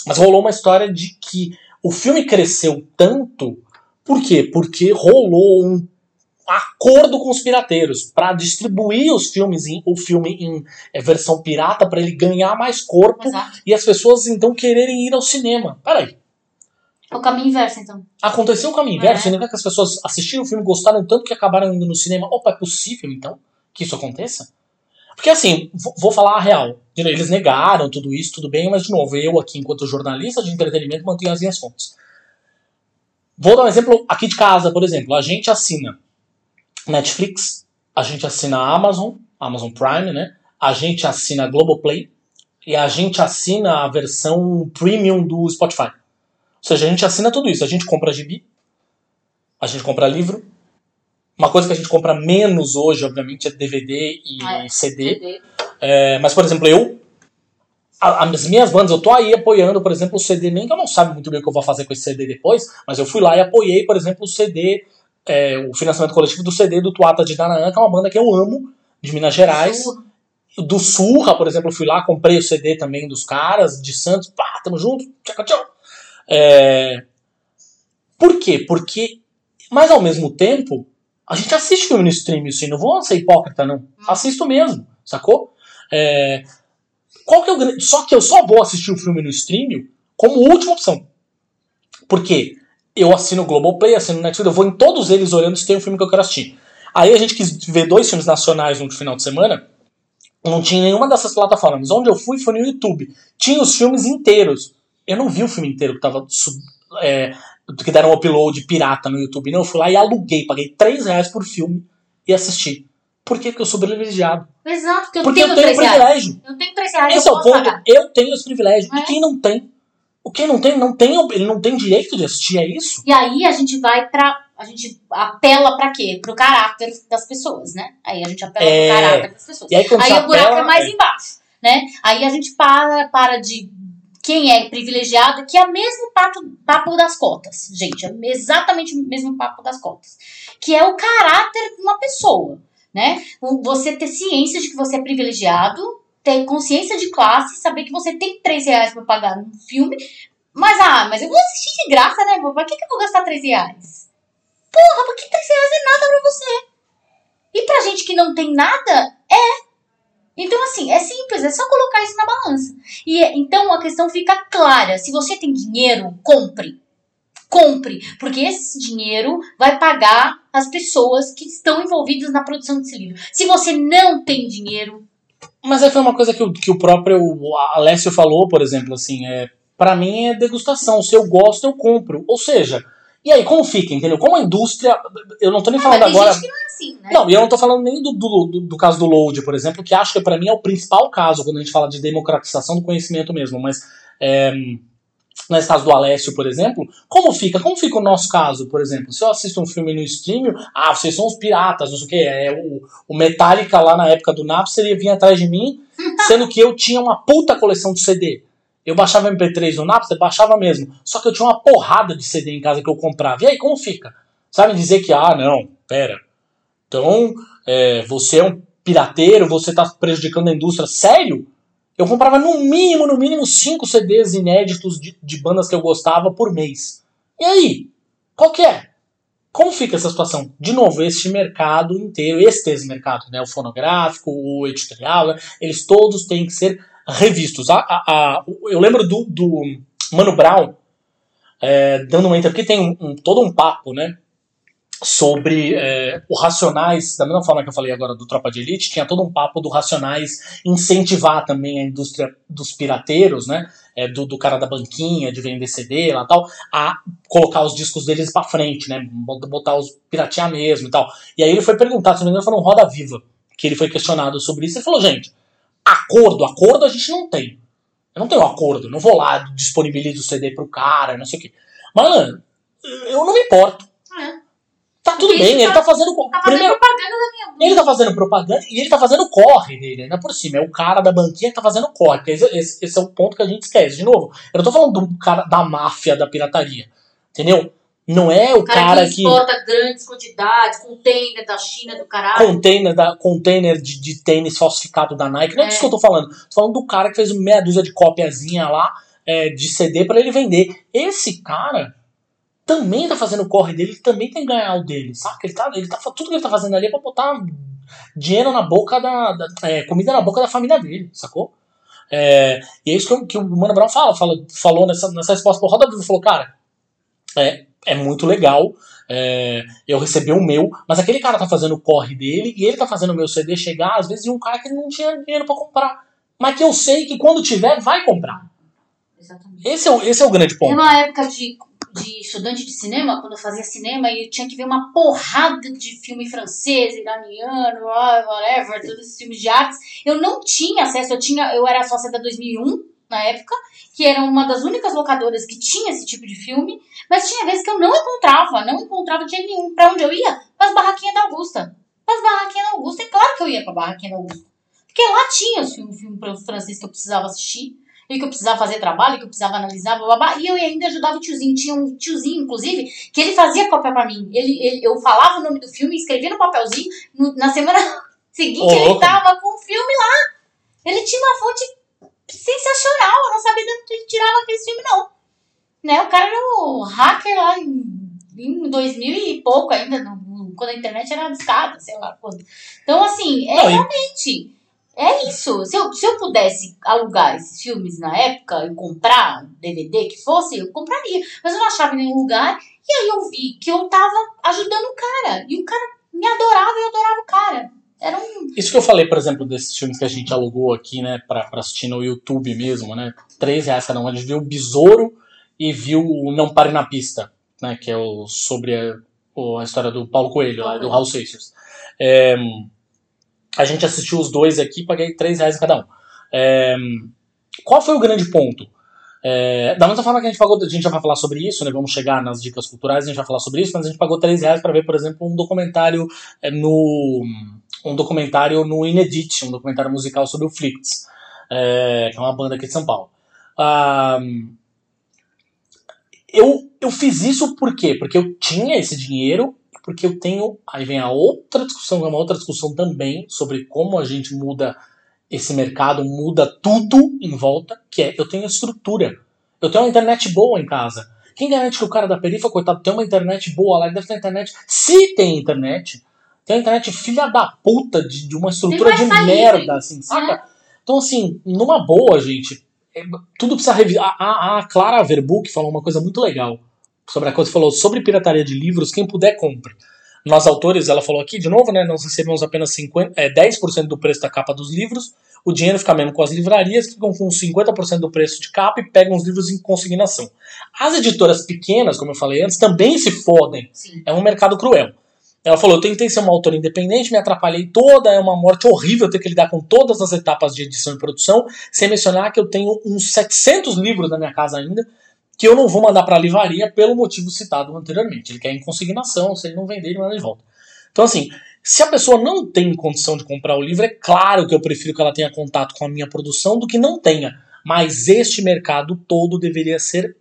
Mas rolou uma história de que o filme cresceu tanto, por quê? Porque rolou um acordo com os pirateiros para distribuir os filmes em, o filme em é, versão pirata para ele ganhar mais corpo. Exato. E as pessoas então quererem ir ao cinema. Peraí. É o caminho inverso, então. Aconteceu o caminho inverso, é. Que as pessoas assistiram o filme, gostaram tanto que acabaram indo no cinema. Opa, é possível então que isso aconteça? Porque assim, vou falar a real. Eles negaram tudo isso, tudo bem, mas de novo, eu aqui enquanto jornalista de entretenimento mantenho as minhas fontes. Vou dar um exemplo aqui de casa, por exemplo. A gente assina Netflix, a gente assina a Amazon, Amazon Prime, né? A gente assina a Globoplay e a gente assina a versão premium do Spotify. Ou seja, a gente assina tudo isso. A gente compra gibi, a gente compra livro. Uma coisa que a gente compra menos hoje, obviamente, é D V D e ah, é. C D. C D. É, mas, por exemplo, eu, a, as minhas bandas, eu tô aí apoiando, por exemplo, o C D, nem que eu não saiba muito bem o que eu vou fazer com esse C D depois, mas eu fui lá e apoiei, por exemplo, o C D, é, o financiamento coletivo do C D do Tuata de Dananã, que é uma banda que eu amo, de Minas Gerais. Surra. Do Surra, por exemplo, eu fui lá, comprei o C D também dos caras, de Santos, pá, tamo junto, tchau, tchau. É, por quê? Porque, mas ao mesmo tempo, a gente assiste filme no streaming, assim, não vou ser hipócrita, não. Assisto mesmo, sacou? É, qual que é o, só que eu só vou assistir o filme no streaming como última opção. Por quê? Eu assino o Globoplay, assino o Netflix, eu vou em todos eles olhando se tem um filme que eu quero assistir. Aí a gente quis ver dois filmes nacionais no final de semana, não tinha nenhuma dessas plataformas. Onde eu fui foi no YouTube. Tinha os filmes inteiros. Eu não vi o filme inteiro que tava... É, que deram um upload pirata no YouTube. Não, eu fui lá e aluguei, paguei três reais por filme e assisti. Por quê? Porque eu sou privilegiado. Exato, porque eu porque tenho eu tenho privilégio. Eu tenho três reais. Esse é o ponto. Pagar. Eu tenho esse privilégio. É. E quem não tem? O quem não tem, não tem, ele não tem direito de assistir, é isso? E aí a gente vai pra... A gente apela pra quê? Pro caráter das pessoas, né? Aí a gente apela é... pro caráter das pessoas. E aí quando aí o buraco apela, é mais é... embaixo, né? Aí a gente para, para de... Quem é privilegiado, que é o mesmo papo, papo das cotas, gente, é exatamente o mesmo papo das cotas, que é o caráter de uma pessoa, né? Você ter ciência de que você é privilegiado, ter consciência de classe, saber que você tem três reais para pagar um filme, mas, ah, mas eu vou assistir de graça, né? Pra que, que eu vou gastar três reais? Porra, porque três reais é nada pra você. E pra gente que não tem nada, é. Então, assim, é simples, é só colocar isso na balança. E então a questão fica clara. Se você tem dinheiro, compre. Compre. Porque esse dinheiro vai pagar as pessoas que estão envolvidas na produção desse livro. Se você não tem dinheiro... Mas aí foi uma coisa que o, que o próprio Alessio falou, por exemplo, assim, é, pra mim é degustação. Se eu gosto, eu compro. Ou seja... E aí, como fica, entendeu? Como a indústria... Eu não tô nem falando ah, mas tem agora... Gente que não é assim, né? Não, e eu não tô falando nem do, do, do, do caso do Load, por exemplo, que acho que pra mim é o principal caso quando a gente fala de democratização do conhecimento mesmo. Mas, é, nesse caso do Alessio, por exemplo, como fica? Como fica o nosso caso, por exemplo? Se eu assisto um filme no streaming, ah, vocês são os piratas, não sei o que, é, o, o Metallica lá na época do Napster ia vir atrás de mim, sendo que eu tinha uma puta coleção de C D. Eu baixava M P três no Napster, baixava mesmo. Só que eu tinha uma porrada de C D em casa que eu comprava. E aí, como fica? Sabe dizer que, ah, não, pera. Então, é, você é um pirateiro, você tá prejudicando a indústria. Sério? Eu comprava no mínimo, no mínimo, cinco C Ds inéditos de, de bandas que eu gostava por mês. E aí? Qual que é? Como fica essa situação? De novo, este mercado inteiro, este mercado, né? O fonográfico, o editorial, né? Eles todos têm que ser revistos. A, a, a, eu lembro do, do Mano Brown é, dando uma entrevista, porque tem um, um, todo um papo, né, sobre é, o Racionais, da mesma forma que eu falei agora do Tropa de Elite, tinha todo um papo do Racionais incentivar também a indústria dos pirateiros, né, é, do, do cara da banquinha, de vender C D lá tal, a colocar os discos deles pra frente, né, botar os piratear mesmo e tal. E aí ele foi perguntar, se não me engano, foi no Roda Viva, que ele foi questionado sobre isso, e ele falou, gente, acordo, acordo a gente não tem. Eu não tenho acordo, não vou lá, disponibilizo o C D pro cara, não sei o quê. Mano, eu não me importo. É. Tá tudo bem, ele tá, tá fazendo... Tá fazendo primeiro, propaganda da minha mãe. Ele tá fazendo propaganda e ele tá fazendo corre dele, ainda por cima. É o cara da banquinha que tá fazendo corre. Esse, esse, esse é o ponto que a gente esquece. De novo, eu não tô falando do cara da máfia da pirataria. Entendeu? Não é o, o cara, cara que... exporta que, grandes quantidades, container da China, do caralho. Container, da, container de, de tênis falsificado da Nike. Não é, é disso que eu tô falando. Tô falando do cara que fez meia dúzia de copiazinha lá, é, de C D pra ele vender. Esse cara também tá fazendo o corre dele, ele também tem que ganhar o dele, saca? Ele tá, ele tá, tudo que ele tá fazendo ali é pra botar dinheiro na boca da... da é, comida na boca da família dele, sacou? É, e é isso que, eu, que o Mano Brown fala, fala falou nessa, nessa resposta pro Roda Viva, falou, cara, é, é muito legal, é, eu recebi o meu, mas aquele cara tá fazendo o corre dele e ele tá fazendo o meu C D chegar, às vezes, de um cara que não tinha dinheiro pra comprar, mas que eu sei que quando tiver, vai comprar. Exatamente. Esse é o, esse é o grande ponto. Numa época de... de estudante de cinema, quando eu fazia cinema, e eu tinha que ver uma porrada de filme francês, iraniano, whatever, todos esses filmes de artes. Eu não tinha acesso, eu tinha, eu era sócia da dois mil e um, na época, que era uma das únicas locadoras que tinha esse tipo de filme, mas tinha vezes que eu não encontrava, não encontrava dinheiro nenhum. Pra onde eu ia? Pras barraquinhas da Augusta. Pras barraquinhas da Augusta, é claro que eu ia pra barraquinha da Augusta. Porque lá tinha os filmes filme francês que eu precisava assistir, e que eu precisava fazer trabalho, que eu precisava analisar, blá, blá, blá, e eu ainda ajudava o tiozinho. Tinha um tiozinho, inclusive, que ele fazia cópia pra mim. Ele, ele, eu falava o nome do filme, escrevia no papelzinho, no, na semana seguinte oh, ele tava com o filme lá. Ele tinha uma fonte sensacional, eu não sabia de onde ele tirava aquele filme, não. Né? O cara era um hacker lá em, em dois mil e pouco ainda, no, quando a internet era discada, sei lá quando. Então, assim, é não, realmente... É isso. Se eu, se eu pudesse alugar esses filmes na época e comprar D V D que fosse, eu compraria. Mas eu não achava em nenhum lugar. E aí eu vi que eu tava ajudando o cara. E o cara me adorava e eu adorava o cara. Era um... Isso que eu falei, por exemplo, desses filmes que a gente alugou aqui, né, pra, pra assistir no YouTube mesmo, né? Três reais cada um. A gente viu o Besouro e viu o Não Pare na Pista, né? Que é o, sobre a, a história do Paulo Coelho, lá, do Raul Seixas. É... A gente assistiu os dois aqui, paguei três reais cada um. É, qual foi o grande ponto? É, da mesma forma que a gente pagou, a gente já vai falar sobre isso, né? Vamos chegar nas dicas culturais, a gente vai falar sobre isso, mas a gente pagou três reais para ver, por exemplo, um documentário é, no um documentário no Inedit, um documentário musical sobre o Flicts, é, que é uma banda aqui de São Paulo. Ah, eu, eu fiz isso por quê? Porque eu tinha esse dinheiro, porque eu tenho... Aí vem a outra discussão, uma outra discussão também sobre como a gente muda esse mercado, muda tudo em volta, que é, eu tenho estrutura. Eu tenho uma internet boa em casa. Quem garante que o cara da perifa, coitado, tem uma internet boa lá, ele deve ter internet... Se tem internet, tem internet filha da puta de, de uma estrutura de merda, assim, saca? É. Então, assim, numa boa, gente, tudo precisa revisar. A, a Clara Verbuck falou uma coisa muito legal sobre a coisa, falou sobre pirataria de livros, quem puder compre. Nós autores, ela falou aqui de novo, né, nós recebemos apenas cinquenta, é, dez por cento do preço da capa dos livros, o dinheiro fica mesmo com as livrarias, que ficam com cinquenta por cento do preço de capa e pegam os livros em consignação. As editoras pequenas, como eu falei antes, também se fodem. Sim. É um mercado cruel. Ela falou, eu tentei ser uma autora independente, me atrapalhei toda, é uma morte horrível ter que lidar com todas as etapas de edição e produção, sem mencionar que eu tenho uns setecentos livros na minha casa ainda, que eu não vou mandar para a livraria pelo motivo citado anteriormente. Ele quer em consignação, se ele não vender, ele manda de volta. Então, assim, se a pessoa não tem condição de comprar o livro, é claro que eu prefiro que ela tenha contato com a minha produção do que não tenha. Mas este mercado todo deveria ser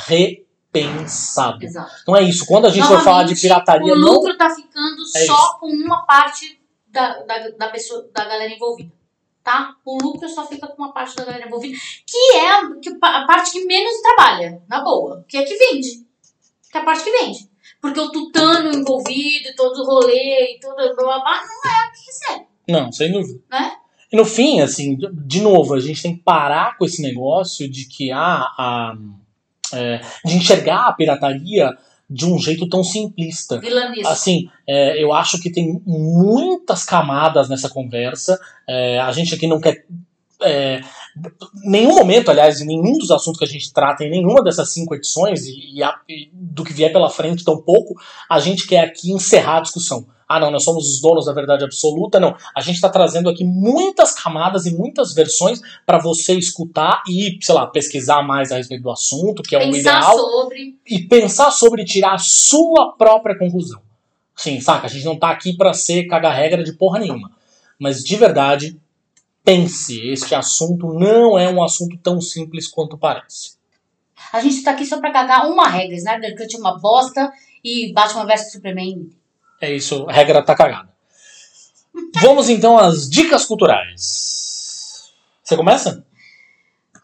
repensado. Exato. Então é isso. Quando a gente for falar de pirataria... O lucro está ficando é só isso. com uma parte da, da, da, pessoa, da galera envolvida. Tá? O lucro só fica com uma parte da galera envolvida, que é a, que, a parte que menos trabalha, na boa, que é que vende. Que é a parte que vende. Porque o tutano envolvido, todo o rolê e todo blá, blá, blá, não é o que recebe. Não, sem dúvida. Né? E no fim, assim, de novo, a gente tem que parar com esse negócio de que ah, a, é, de enxergar a pirataria de um jeito tão simplista. Vilanesco. Assim, é, eu acho que tem muitas camadas nessa conversa. É, a gente aqui não quer... É, nenhum momento, aliás, em nenhum dos assuntos que a gente trata, em nenhuma dessas cinco edições, e, e, a, e do que vier pela frente tão pouco, a gente quer aqui encerrar a discussão. Ah, não, nós somos os donos da verdade absoluta. Não, a gente está trazendo aqui muitas camadas e muitas versões para você escutar e, sei lá, pesquisar mais a respeito do assunto, que é o ideal. Pensar sobre. E pensar sobre tirar a sua própria conclusão. Sim, saca? A gente não tá aqui para ser caga-regra de porra nenhuma. Mas, de verdade, pense, este assunto não é um assunto tão simples quanto parece. A gente tá aqui só pra cagar uma regra, Snyder Cut é uma bosta e Batman versus Superman. É isso, a regra tá cagada. Vamos então às dicas culturais. Você começa?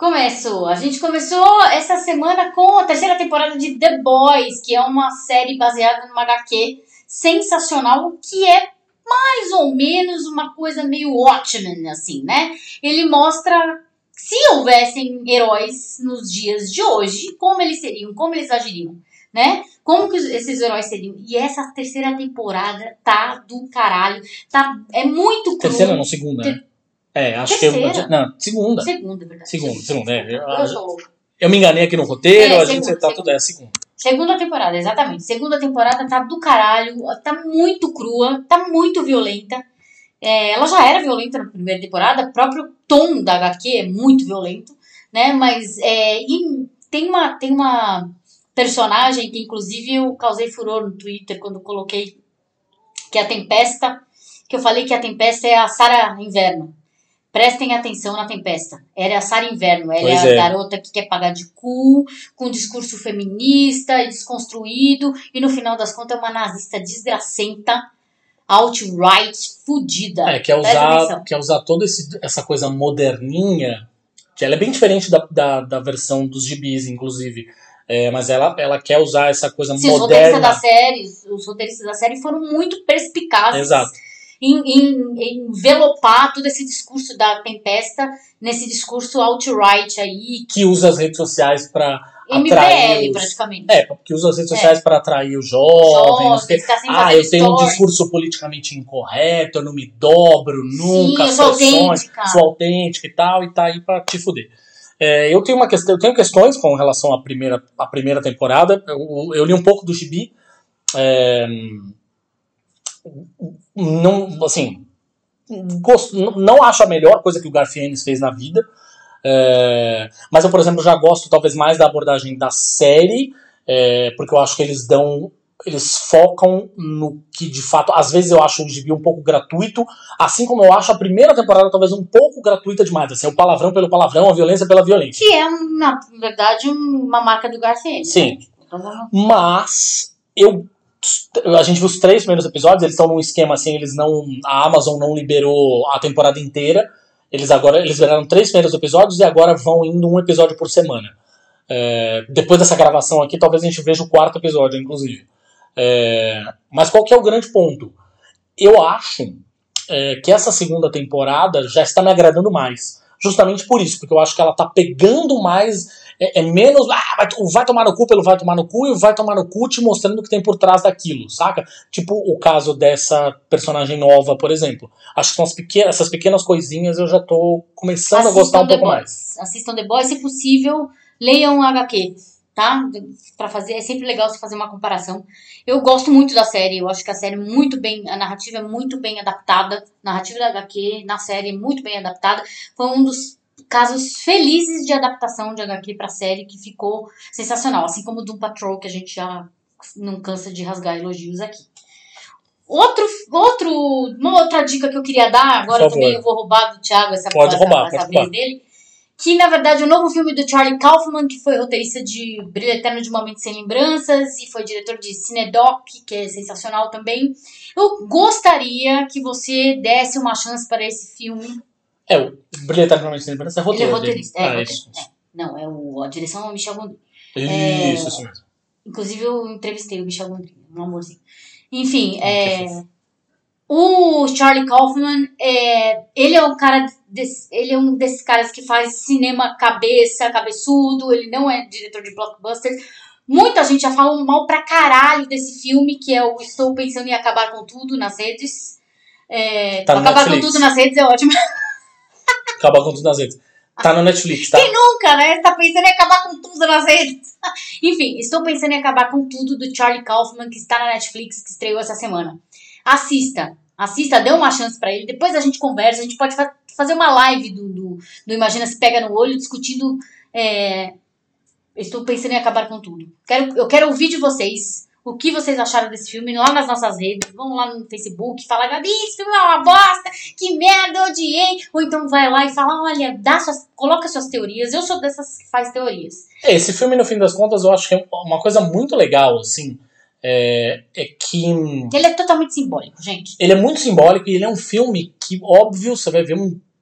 Começou. A gente começou essa semana com a terceira temporada de The Boys, que é uma série baseada numa agá quê sensacional, que é mais ou menos uma coisa meio Watchmen, assim, né? Ele mostra, se houvessem heróis nos dias de hoje, como eles seriam, como eles agiriam, né? Como que esses heróis seriam. E essa terceira temporada tá do caralho. Tá, é muito crua. Terceira não, segunda, né? É, acho terceira? que eu... Não, segunda. Segunda, verdade. Segunda, segunda. É, eu, eu, sou... eu me enganei aqui no roteiro, é, a segunda, gente tá segunda. tudo... É, segunda. Segunda temporada, exatamente. Segunda temporada tá do caralho, tá muito crua, tá muito violenta. É, ela já era violenta na primeira temporada, o próprio tom da agá quê é muito violento, né? Mas é, e tem, uma, tem uma personagem que, inclusive, eu causei furor no Twitter quando coloquei, que é a Tempesta, que eu falei que a Tempesta é a Sarah Inverno. Prestem atenção na Tempesta. Ela é a Sarah Inverno. Ela pois é a é. garota que quer pagar de cool, com um discurso feminista e desconstruído, e no final das contas é uma nazista desgracenta, alt-right, fudida. É, quer usar, quer usar toda esse, essa coisa moderninha, que ela é bem diferente da, da, da versão dos gibis, inclusive. É, mas ela, ela quer usar essa coisa Sim, moderna. Os roteiristas da série, os roteiristas da série foram muito perspicazes. Exato. Em, em, em envelopar todo esse discurso da Tempesta nesse discurso alt-right aí. Que usa as redes sociais pra atrair os... praticamente. É, que usa as redes sociais é. pra atrair os jovens. jovens que... Ah, eu tenho story. um discurso politicamente incorreto, eu não me dobro nunca. Sim, eu sou autêntica. Sou autêntica e tal, e tá aí pra te fuder. É, eu, tenho uma questão, eu tenho questões com relação à primeira, à primeira temporada. Eu, eu li um pouco do gibi. É... Não, assim, gosto, não acho a melhor coisa que o Garfienes fez na vida, é, mas eu, por exemplo, já gosto talvez mais da abordagem da série, é, porque eu acho que eles dão, eles focam no que de fato, às vezes eu acho o gibi um pouco gratuito, assim como eu acho a primeira temporada talvez um pouco gratuita demais, assim, o palavrão pelo palavrão, a violência pela violência. Que é, na verdade, uma marca do Garfienes. Sim, né? Mas eu a gente viu os três primeiros episódios, eles estão num esquema assim, eles não, a Amazon não liberou a temporada inteira, eles agora, eles liberaram três primeiros episódios e agora vão indo um episódio por semana. É, depois dessa gravação aqui, talvez a gente veja o quarto episódio, inclusive. É, mas qual que é o grande ponto? Eu acho é, que essa segunda temporada já está me agradando mais. Justamente por isso, porque eu acho que ela tá pegando mais, é, é menos, ah, vai, vai tomar no cu pelo vai tomar no cu, e vai tomar no cu te mostrando o que tem por trás daquilo, saca? Tipo o caso dessa personagem nova, por exemplo. Acho que são as pequenas, essas pequenas coisinhas eu já tô começando Assistam a gostar um pouco Boys. mais. Assistam The Boys, se possível, leiam o agá quê, tá? Pra fazer, é sempre legal você fazer uma comparação. Eu gosto muito da série, eu acho que a série é muito bem, a narrativa é muito bem adaptada, a narrativa da agá quê na série é muito bem adaptada. Foi um dos casos felizes de adaptação de agá quê pra série que ficou sensacional, assim como o Doom Patrol, que a gente já não cansa de rasgar elogios aqui. Outro, outro, uma outra dica que eu queria dar, agora também eu vou roubar do Thiago essa, pode essa, roubar, essa pode vez roubar. dele, que na verdade é o novo filme do Charlie Kaufman, que foi roteirista de Brilho Eterno de Momentos Sem Lembranças e foi diretor de Cinedoc, que é sensacional também. Eu gostaria que você desse uma chance para esse filme. É, o Brilho Eterno de Momentos Sem Lembranças é roteiro. Ele é roteirista, é, ah, roteirista. É. Não, é o, a direção é o Michel Gondry. Isso, é, isso mesmo. Inclusive eu entrevistei o Michel Gondry, um amorzinho. Enfim, é... O Charlie Kaufman, é, ele é um cara desse, ele é um desses caras que faz cinema cabeça, cabeçudo, ele não é diretor de blockbusters. Muita gente já fala mal pra caralho desse filme, que é o Estou Pensando em Acabar com Tudo nas redes. É, tá acabar Netflix. com tudo nas redes é ótimo. Acabar com tudo nas redes. Tá no Netflix, tá? Quem nunca, né? Tá pensando em acabar com tudo nas redes. Enfim, Estou Pensando em Acabar com Tudo, do Charlie Kaufman, que está na Netflix, que estreou essa semana. Assista. Assista, dê uma chance pra ele. Depois a gente conversa. A gente pode fa- fazer uma live do, do, do Imagina Se Pega no Olho, discutindo. É, Estou Pensando em Acabar com Tudo. Quero, eu quero ouvir de vocês o que vocês acharam desse filme lá nas nossas redes. Vão lá no Facebook, fala, Gabi, esse filme é uma bosta, que merda, odiei. Ou então vai lá e fala, olha, dá suas, coloca suas teorias. Eu sou dessas que faz teorias. Esse filme, no fim das contas, eu acho que é uma coisa muito legal, assim. É, é que... Ele é totalmente simbólico, gente. Ele é muito simbólico e ele é um filme que, óbvio, você vai ver um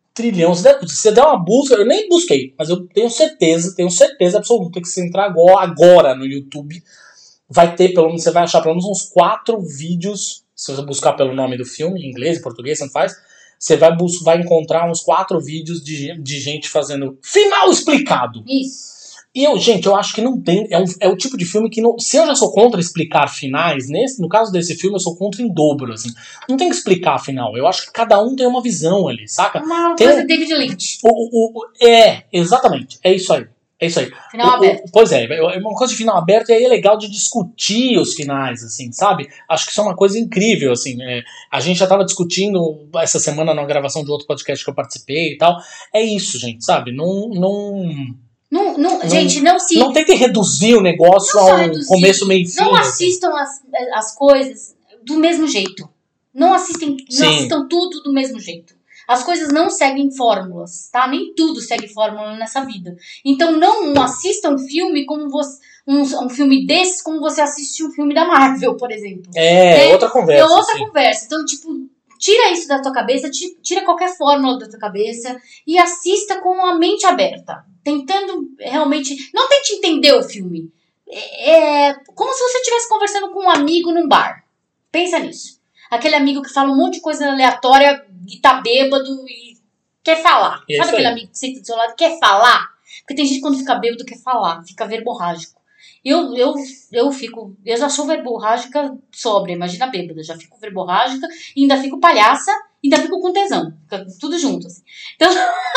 trilhão. Você, deve, você der uma busca, eu nem busquei, mas eu tenho certeza, tenho certeza absoluta que se entrar agora, agora no YouTube, vai ter, pelo menos, você vai achar pelo menos uns quatro vídeos, se você buscar pelo nome do filme, em inglês, em português, tanto faz, você vai, vai encontrar uns quatro vídeos de, de gente fazendo final explicado. Isso. E eu, gente, eu acho que não tem. É, um, é o tipo de filme que. Não, se eu já sou contra explicar finais, nesse, no caso desse filme, eu sou contra em dobro, assim. Não tem que explicar final. Eu acho que cada um tem uma visão ali, saca? Uma tem, coisa de David Lynch. O, o, o, é, exatamente. É isso aí. É isso aí. Final o, aberto. O, pois é, é uma coisa de final aberto e aí é legal de discutir os finais, assim, sabe? Acho que isso é uma coisa incrível, assim. É, a gente já tava discutindo essa semana na gravação de outro podcast que eu participei e tal. É isso, gente, sabe? Não. não Não, não, não, gente, não se... Não tem que reduzir o negócio não a um reduzir, começo, meio e fim. Não assim. assistam as, as coisas do mesmo jeito. Não, assistem, não assistam tudo do mesmo jeito. As coisas não seguem fórmulas, tá? Nem tudo segue fórmula nessa vida. Então não assistam um filme como você... Um, um filme desses como você assiste um filme da Marvel, por exemplo. É, é outra conversa. É outra assim. conversa. Então, tipo... Tira isso da tua cabeça, tira qualquer fórmula da tua cabeça e assista com a mente aberta. Tentando realmente... Não tente entender o filme. É, é como se você estivesse conversando com um amigo num bar. Pensa nisso. Aquele amigo que fala um monte de coisa aleatória e tá bêbado e quer falar. E é Sabe aquele aí. amigo que senta do seu lado e quer falar? Porque tem gente que quando fica bêbado quer falar. Fica verborrágico. Eu, eu, eu fico... Eu já sou verborrágica sóbria, imagina bêbada. Já fico verborrágica e ainda fico palhaça e ainda fico com tesão. Fica tudo junto, assim. Então...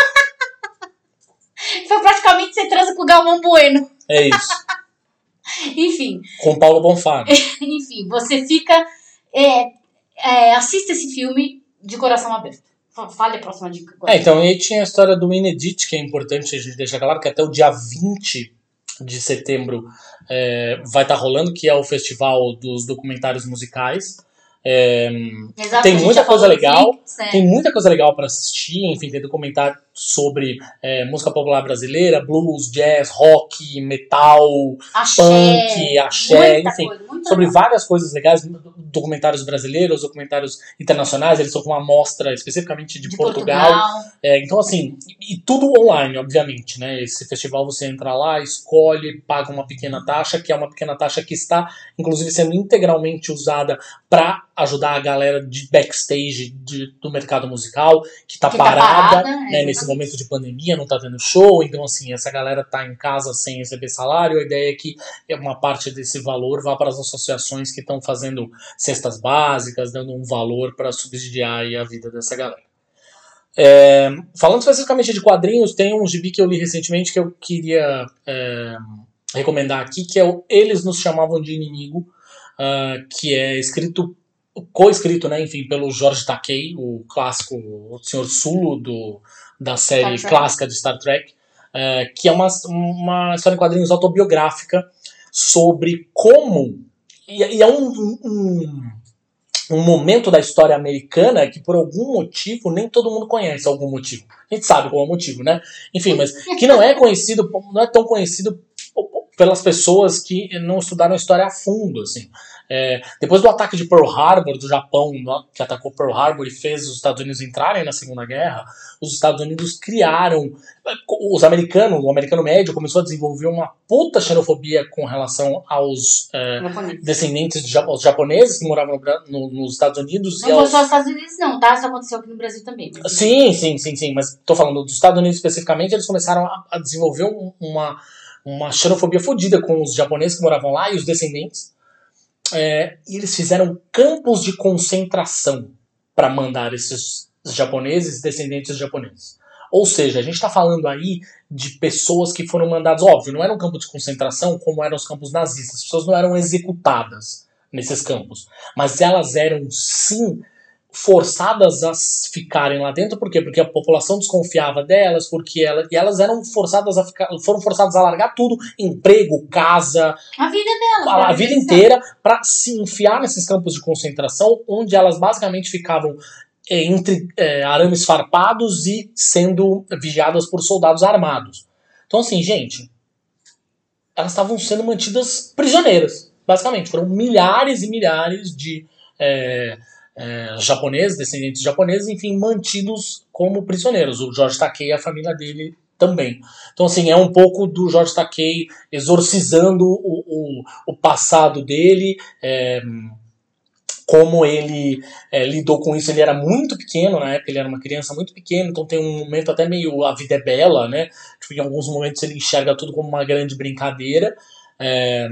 Foi praticamente você transa com o Galvão Bueno. É isso. Enfim. Com Paulo Bonfá. Enfim, você fica... É, é, assista esse filme de coração aberto. Fale a próxima dica agora. É, então, e aí tinha a história do Inedit, que é importante a gente deixar claro que até o dia vinte de setembro é, vai estar tá rolando, que é o festival dos documentários musicais. É, Exato, tem muita coisa legal, Netflix, é. tem muita coisa legal para assistir, enfim, tem documentário sobre é, música popular brasileira, blues, jazz, rock, metal, axé, punk, axé, enfim, coisa, sobre legal. várias coisas legais, documentários brasileiros, documentários internacionais, eles estão com uma mostra especificamente de, de Portugal, Portugal. É, então assim, e tudo online, obviamente, né, esse festival você entra lá, escolhe, paga uma pequena taxa, que é uma pequena taxa que está, inclusive, sendo integralmente usada para ajudar a galera de backstage de, do mercado musical, que tá que tá parada, parada né, nesse momento de pandemia, não tá tendo show, então assim, essa galera tá em casa sem receber salário, a ideia é que uma parte desse valor vá para as associações que estão fazendo cestas básicas, dando um valor para subsidiar aí a vida dessa galera. É, falando especificamente de quadrinhos, tem um gibi que eu li recentemente que eu queria é, recomendar aqui, que é o Eles Nos Chamavam de Inimigo, uh, que é escrito co-escrito, né, enfim, pelo George Takei, o clássico, o senhor Sulu do, da série clássica de Star Trek, uh, que é uma, uma história em quadrinhos autobiográfica sobre como, e, e é um, um, um momento da história americana que por algum motivo nem todo mundo conhece algum motivo. A gente sabe qual é o motivo, né? Enfim, mas que não é conhecido, não é tão conhecido pelas pessoas que não estudaram a história a fundo, assim. É, depois do ataque de Pearl Harbor, do Japão, que atacou Pearl Harbor e fez os Estados Unidos entrarem na Segunda Guerra, os Estados Unidos criaram, os americanos, o americano médio começou a desenvolver uma puta xenofobia com relação aos é, descendentes de japoneses, japoneses que moravam no, no, nos Estados Unidos. Não e foi aos... só nos Estados Unidos não, tá? Isso aconteceu aqui no Brasil também. Mas... Sim, sim, sim, sim, mas tô falando dos Estados Unidos especificamente, eles começaram a, a desenvolver um, uma, uma xenofobia fodida com os japoneses que moravam lá e os descendentes. É, e eles fizeram campos de concentração para mandar esses japoneses, descendentes japoneses. Ou seja, a gente está falando aí de pessoas que foram mandadas, óbvio, não era um campo de concentração como eram os campos nazistas, as pessoas não eram executadas nesses campos, mas elas eram sim forçadas a ficarem lá dentro. Por quê? Porque a população desconfiava delas, porque ela, e elas eram forçadas a ficar, foram forçadas a largar tudo, emprego, casa, a vida delas, a, a vida inteira, para se enfiar nesses campos de concentração, onde elas basicamente ficavam é, entre é, arames farpados e sendo vigiadas por soldados armados. Então assim, gente, elas estavam sendo mantidas prisioneiras, basicamente. Foram milhares e milhares de é, é, japoneses, descendentes japoneses, enfim, mantidos como prisioneiros. O George Takei e a família dele também. Então, assim, é um pouco do George Takei exorcizando o, o, o passado dele, é, como ele é, lidou com isso. Ele era muito pequeno na época, ele era uma criança muito pequena, então tem um momento até meio a vida é bela, né? Tipo, em alguns momentos ele enxerga tudo como uma grande brincadeira. É,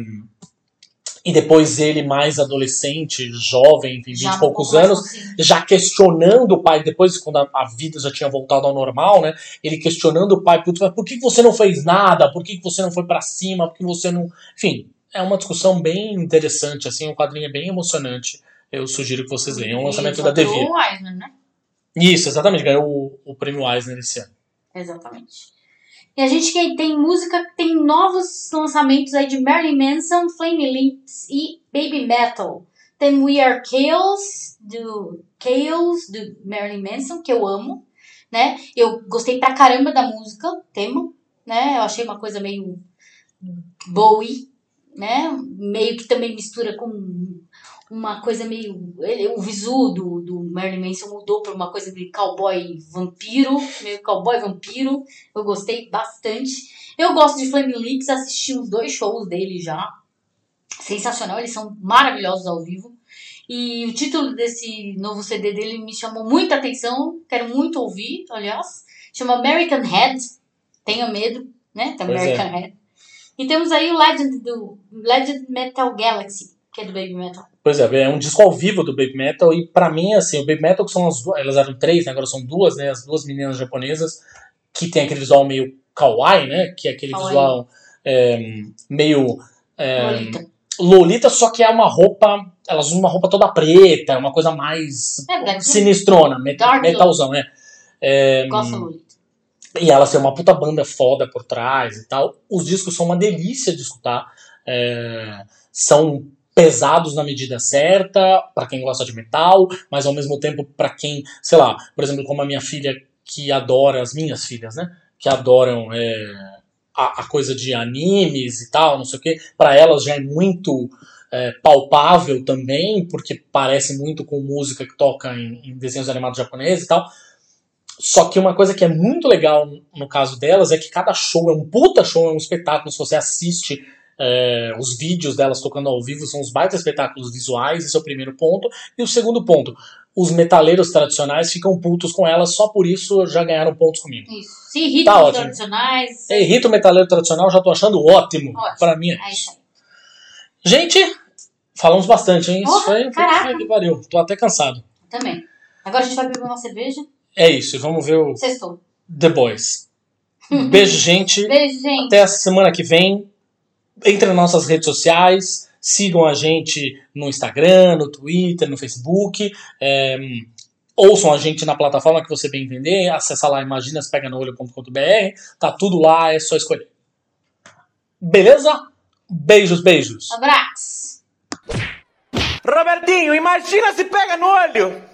e depois ele, mais adolescente, jovem, enfim, vinte e poucos anos, assim, já questionando o pai, depois quando a, a vida já tinha voltado ao normal, né? Ele questionando o pai, por que você não fez nada? Por que você não foi pra cima? Por que você não... Enfim, é uma discussão bem interessante, assim, um quadrinho é bem emocionante. Eu sugiro que vocês leiam. É um lançamento da Devir. O Eisner, né? Isso, exatamente. Ganhou o, o prêmio Eisner esse ano. Exatamente. E a gente tem música, tem novos lançamentos aí de Marilyn Manson, Flaming Lips e Baby Metal. Tem We Are Chaos, do Chaos, do Marilyn Manson, que eu amo, né? Eu gostei pra caramba da música, tema, né? Eu achei uma coisa meio Bowie, né? Meio que também mistura com uma coisa meio... Ele, o visu do, do Marilyn Manson mudou para uma coisa de cowboy vampiro, meio cowboy vampiro. Eu gostei bastante. Eu gosto de Flaming Lips, assisti os dois shows dele já. Sensacional, eles são maravilhosos ao vivo. E o título desse novo C D dele me chamou muita atenção, quero muito ouvir, aliás. Chama American Head, tenha medo, né? Tem American é. Head. E temos aí o Legend do Legend Metal Galaxy, que é do Baby Metal. Pois é, é um disco ao vivo do Baby Metal, e pra mim, assim, o Baby Metal, que são as duas, elas eram três, né, agora são duas, né, as duas meninas japonesas, que tem aquele visual meio kawaii, né, que é aquele kawaii. Visual é, meio é, Lolita. Lolita, só que é uma roupa, elas usam uma roupa toda preta, uma coisa mais é, sinistrona, metal, metalzão, né. É, Gosto Lolita. E elas têm uma puta banda foda por trás e tal. Os discos são uma delícia de escutar, é, são pesados na medida certa, pra quem gosta de metal, mas ao mesmo tempo pra quem, sei lá, por exemplo, como a minha filha que adora, as minhas filhas, né, que adoram é, a, a coisa de animes e tal, não sei o que, pra elas já é muito é, palpável também, porque parece muito com música que toca em, em desenhos animados japoneses e tal. Só que uma coisa que é muito legal no caso delas é que cada show é um puta show, é um espetáculo. Se você assiste é, os vídeos delas tocando ao vivo, são os baitas espetáculos visuais, esse é o primeiro ponto. E o segundo ponto, os metaleiros tradicionais ficam putos com elas, só por isso já ganharam pontos comigo. Isso. Se irritam tá os ótimo. Tradicionais... É, irrita o metaleiro tradicional, já tô achando ótimo. ótimo. Pra mim é isso. É isso aí. Gente, falamos bastante, hein? Porra, isso foi, foi que pariu. Tô até cansado. Também. Agora a gente vai beber uma cerveja. É isso, vamos ver o Sextou. The Boys. Beijo, gente. Beijo, gente. Até a semana que vem. Entre nas nossas redes sociais. Sigam a gente no Instagram, no Twitter, no Facebook. É, ouçam a gente na plataforma que você bem entender. Acessa lá imaginas pega no olho ponto com ponto b r. Tá tudo lá, é só escolher. Beleza? Beijos, beijos. Abraço. Robertinho, imagina se pega no olho.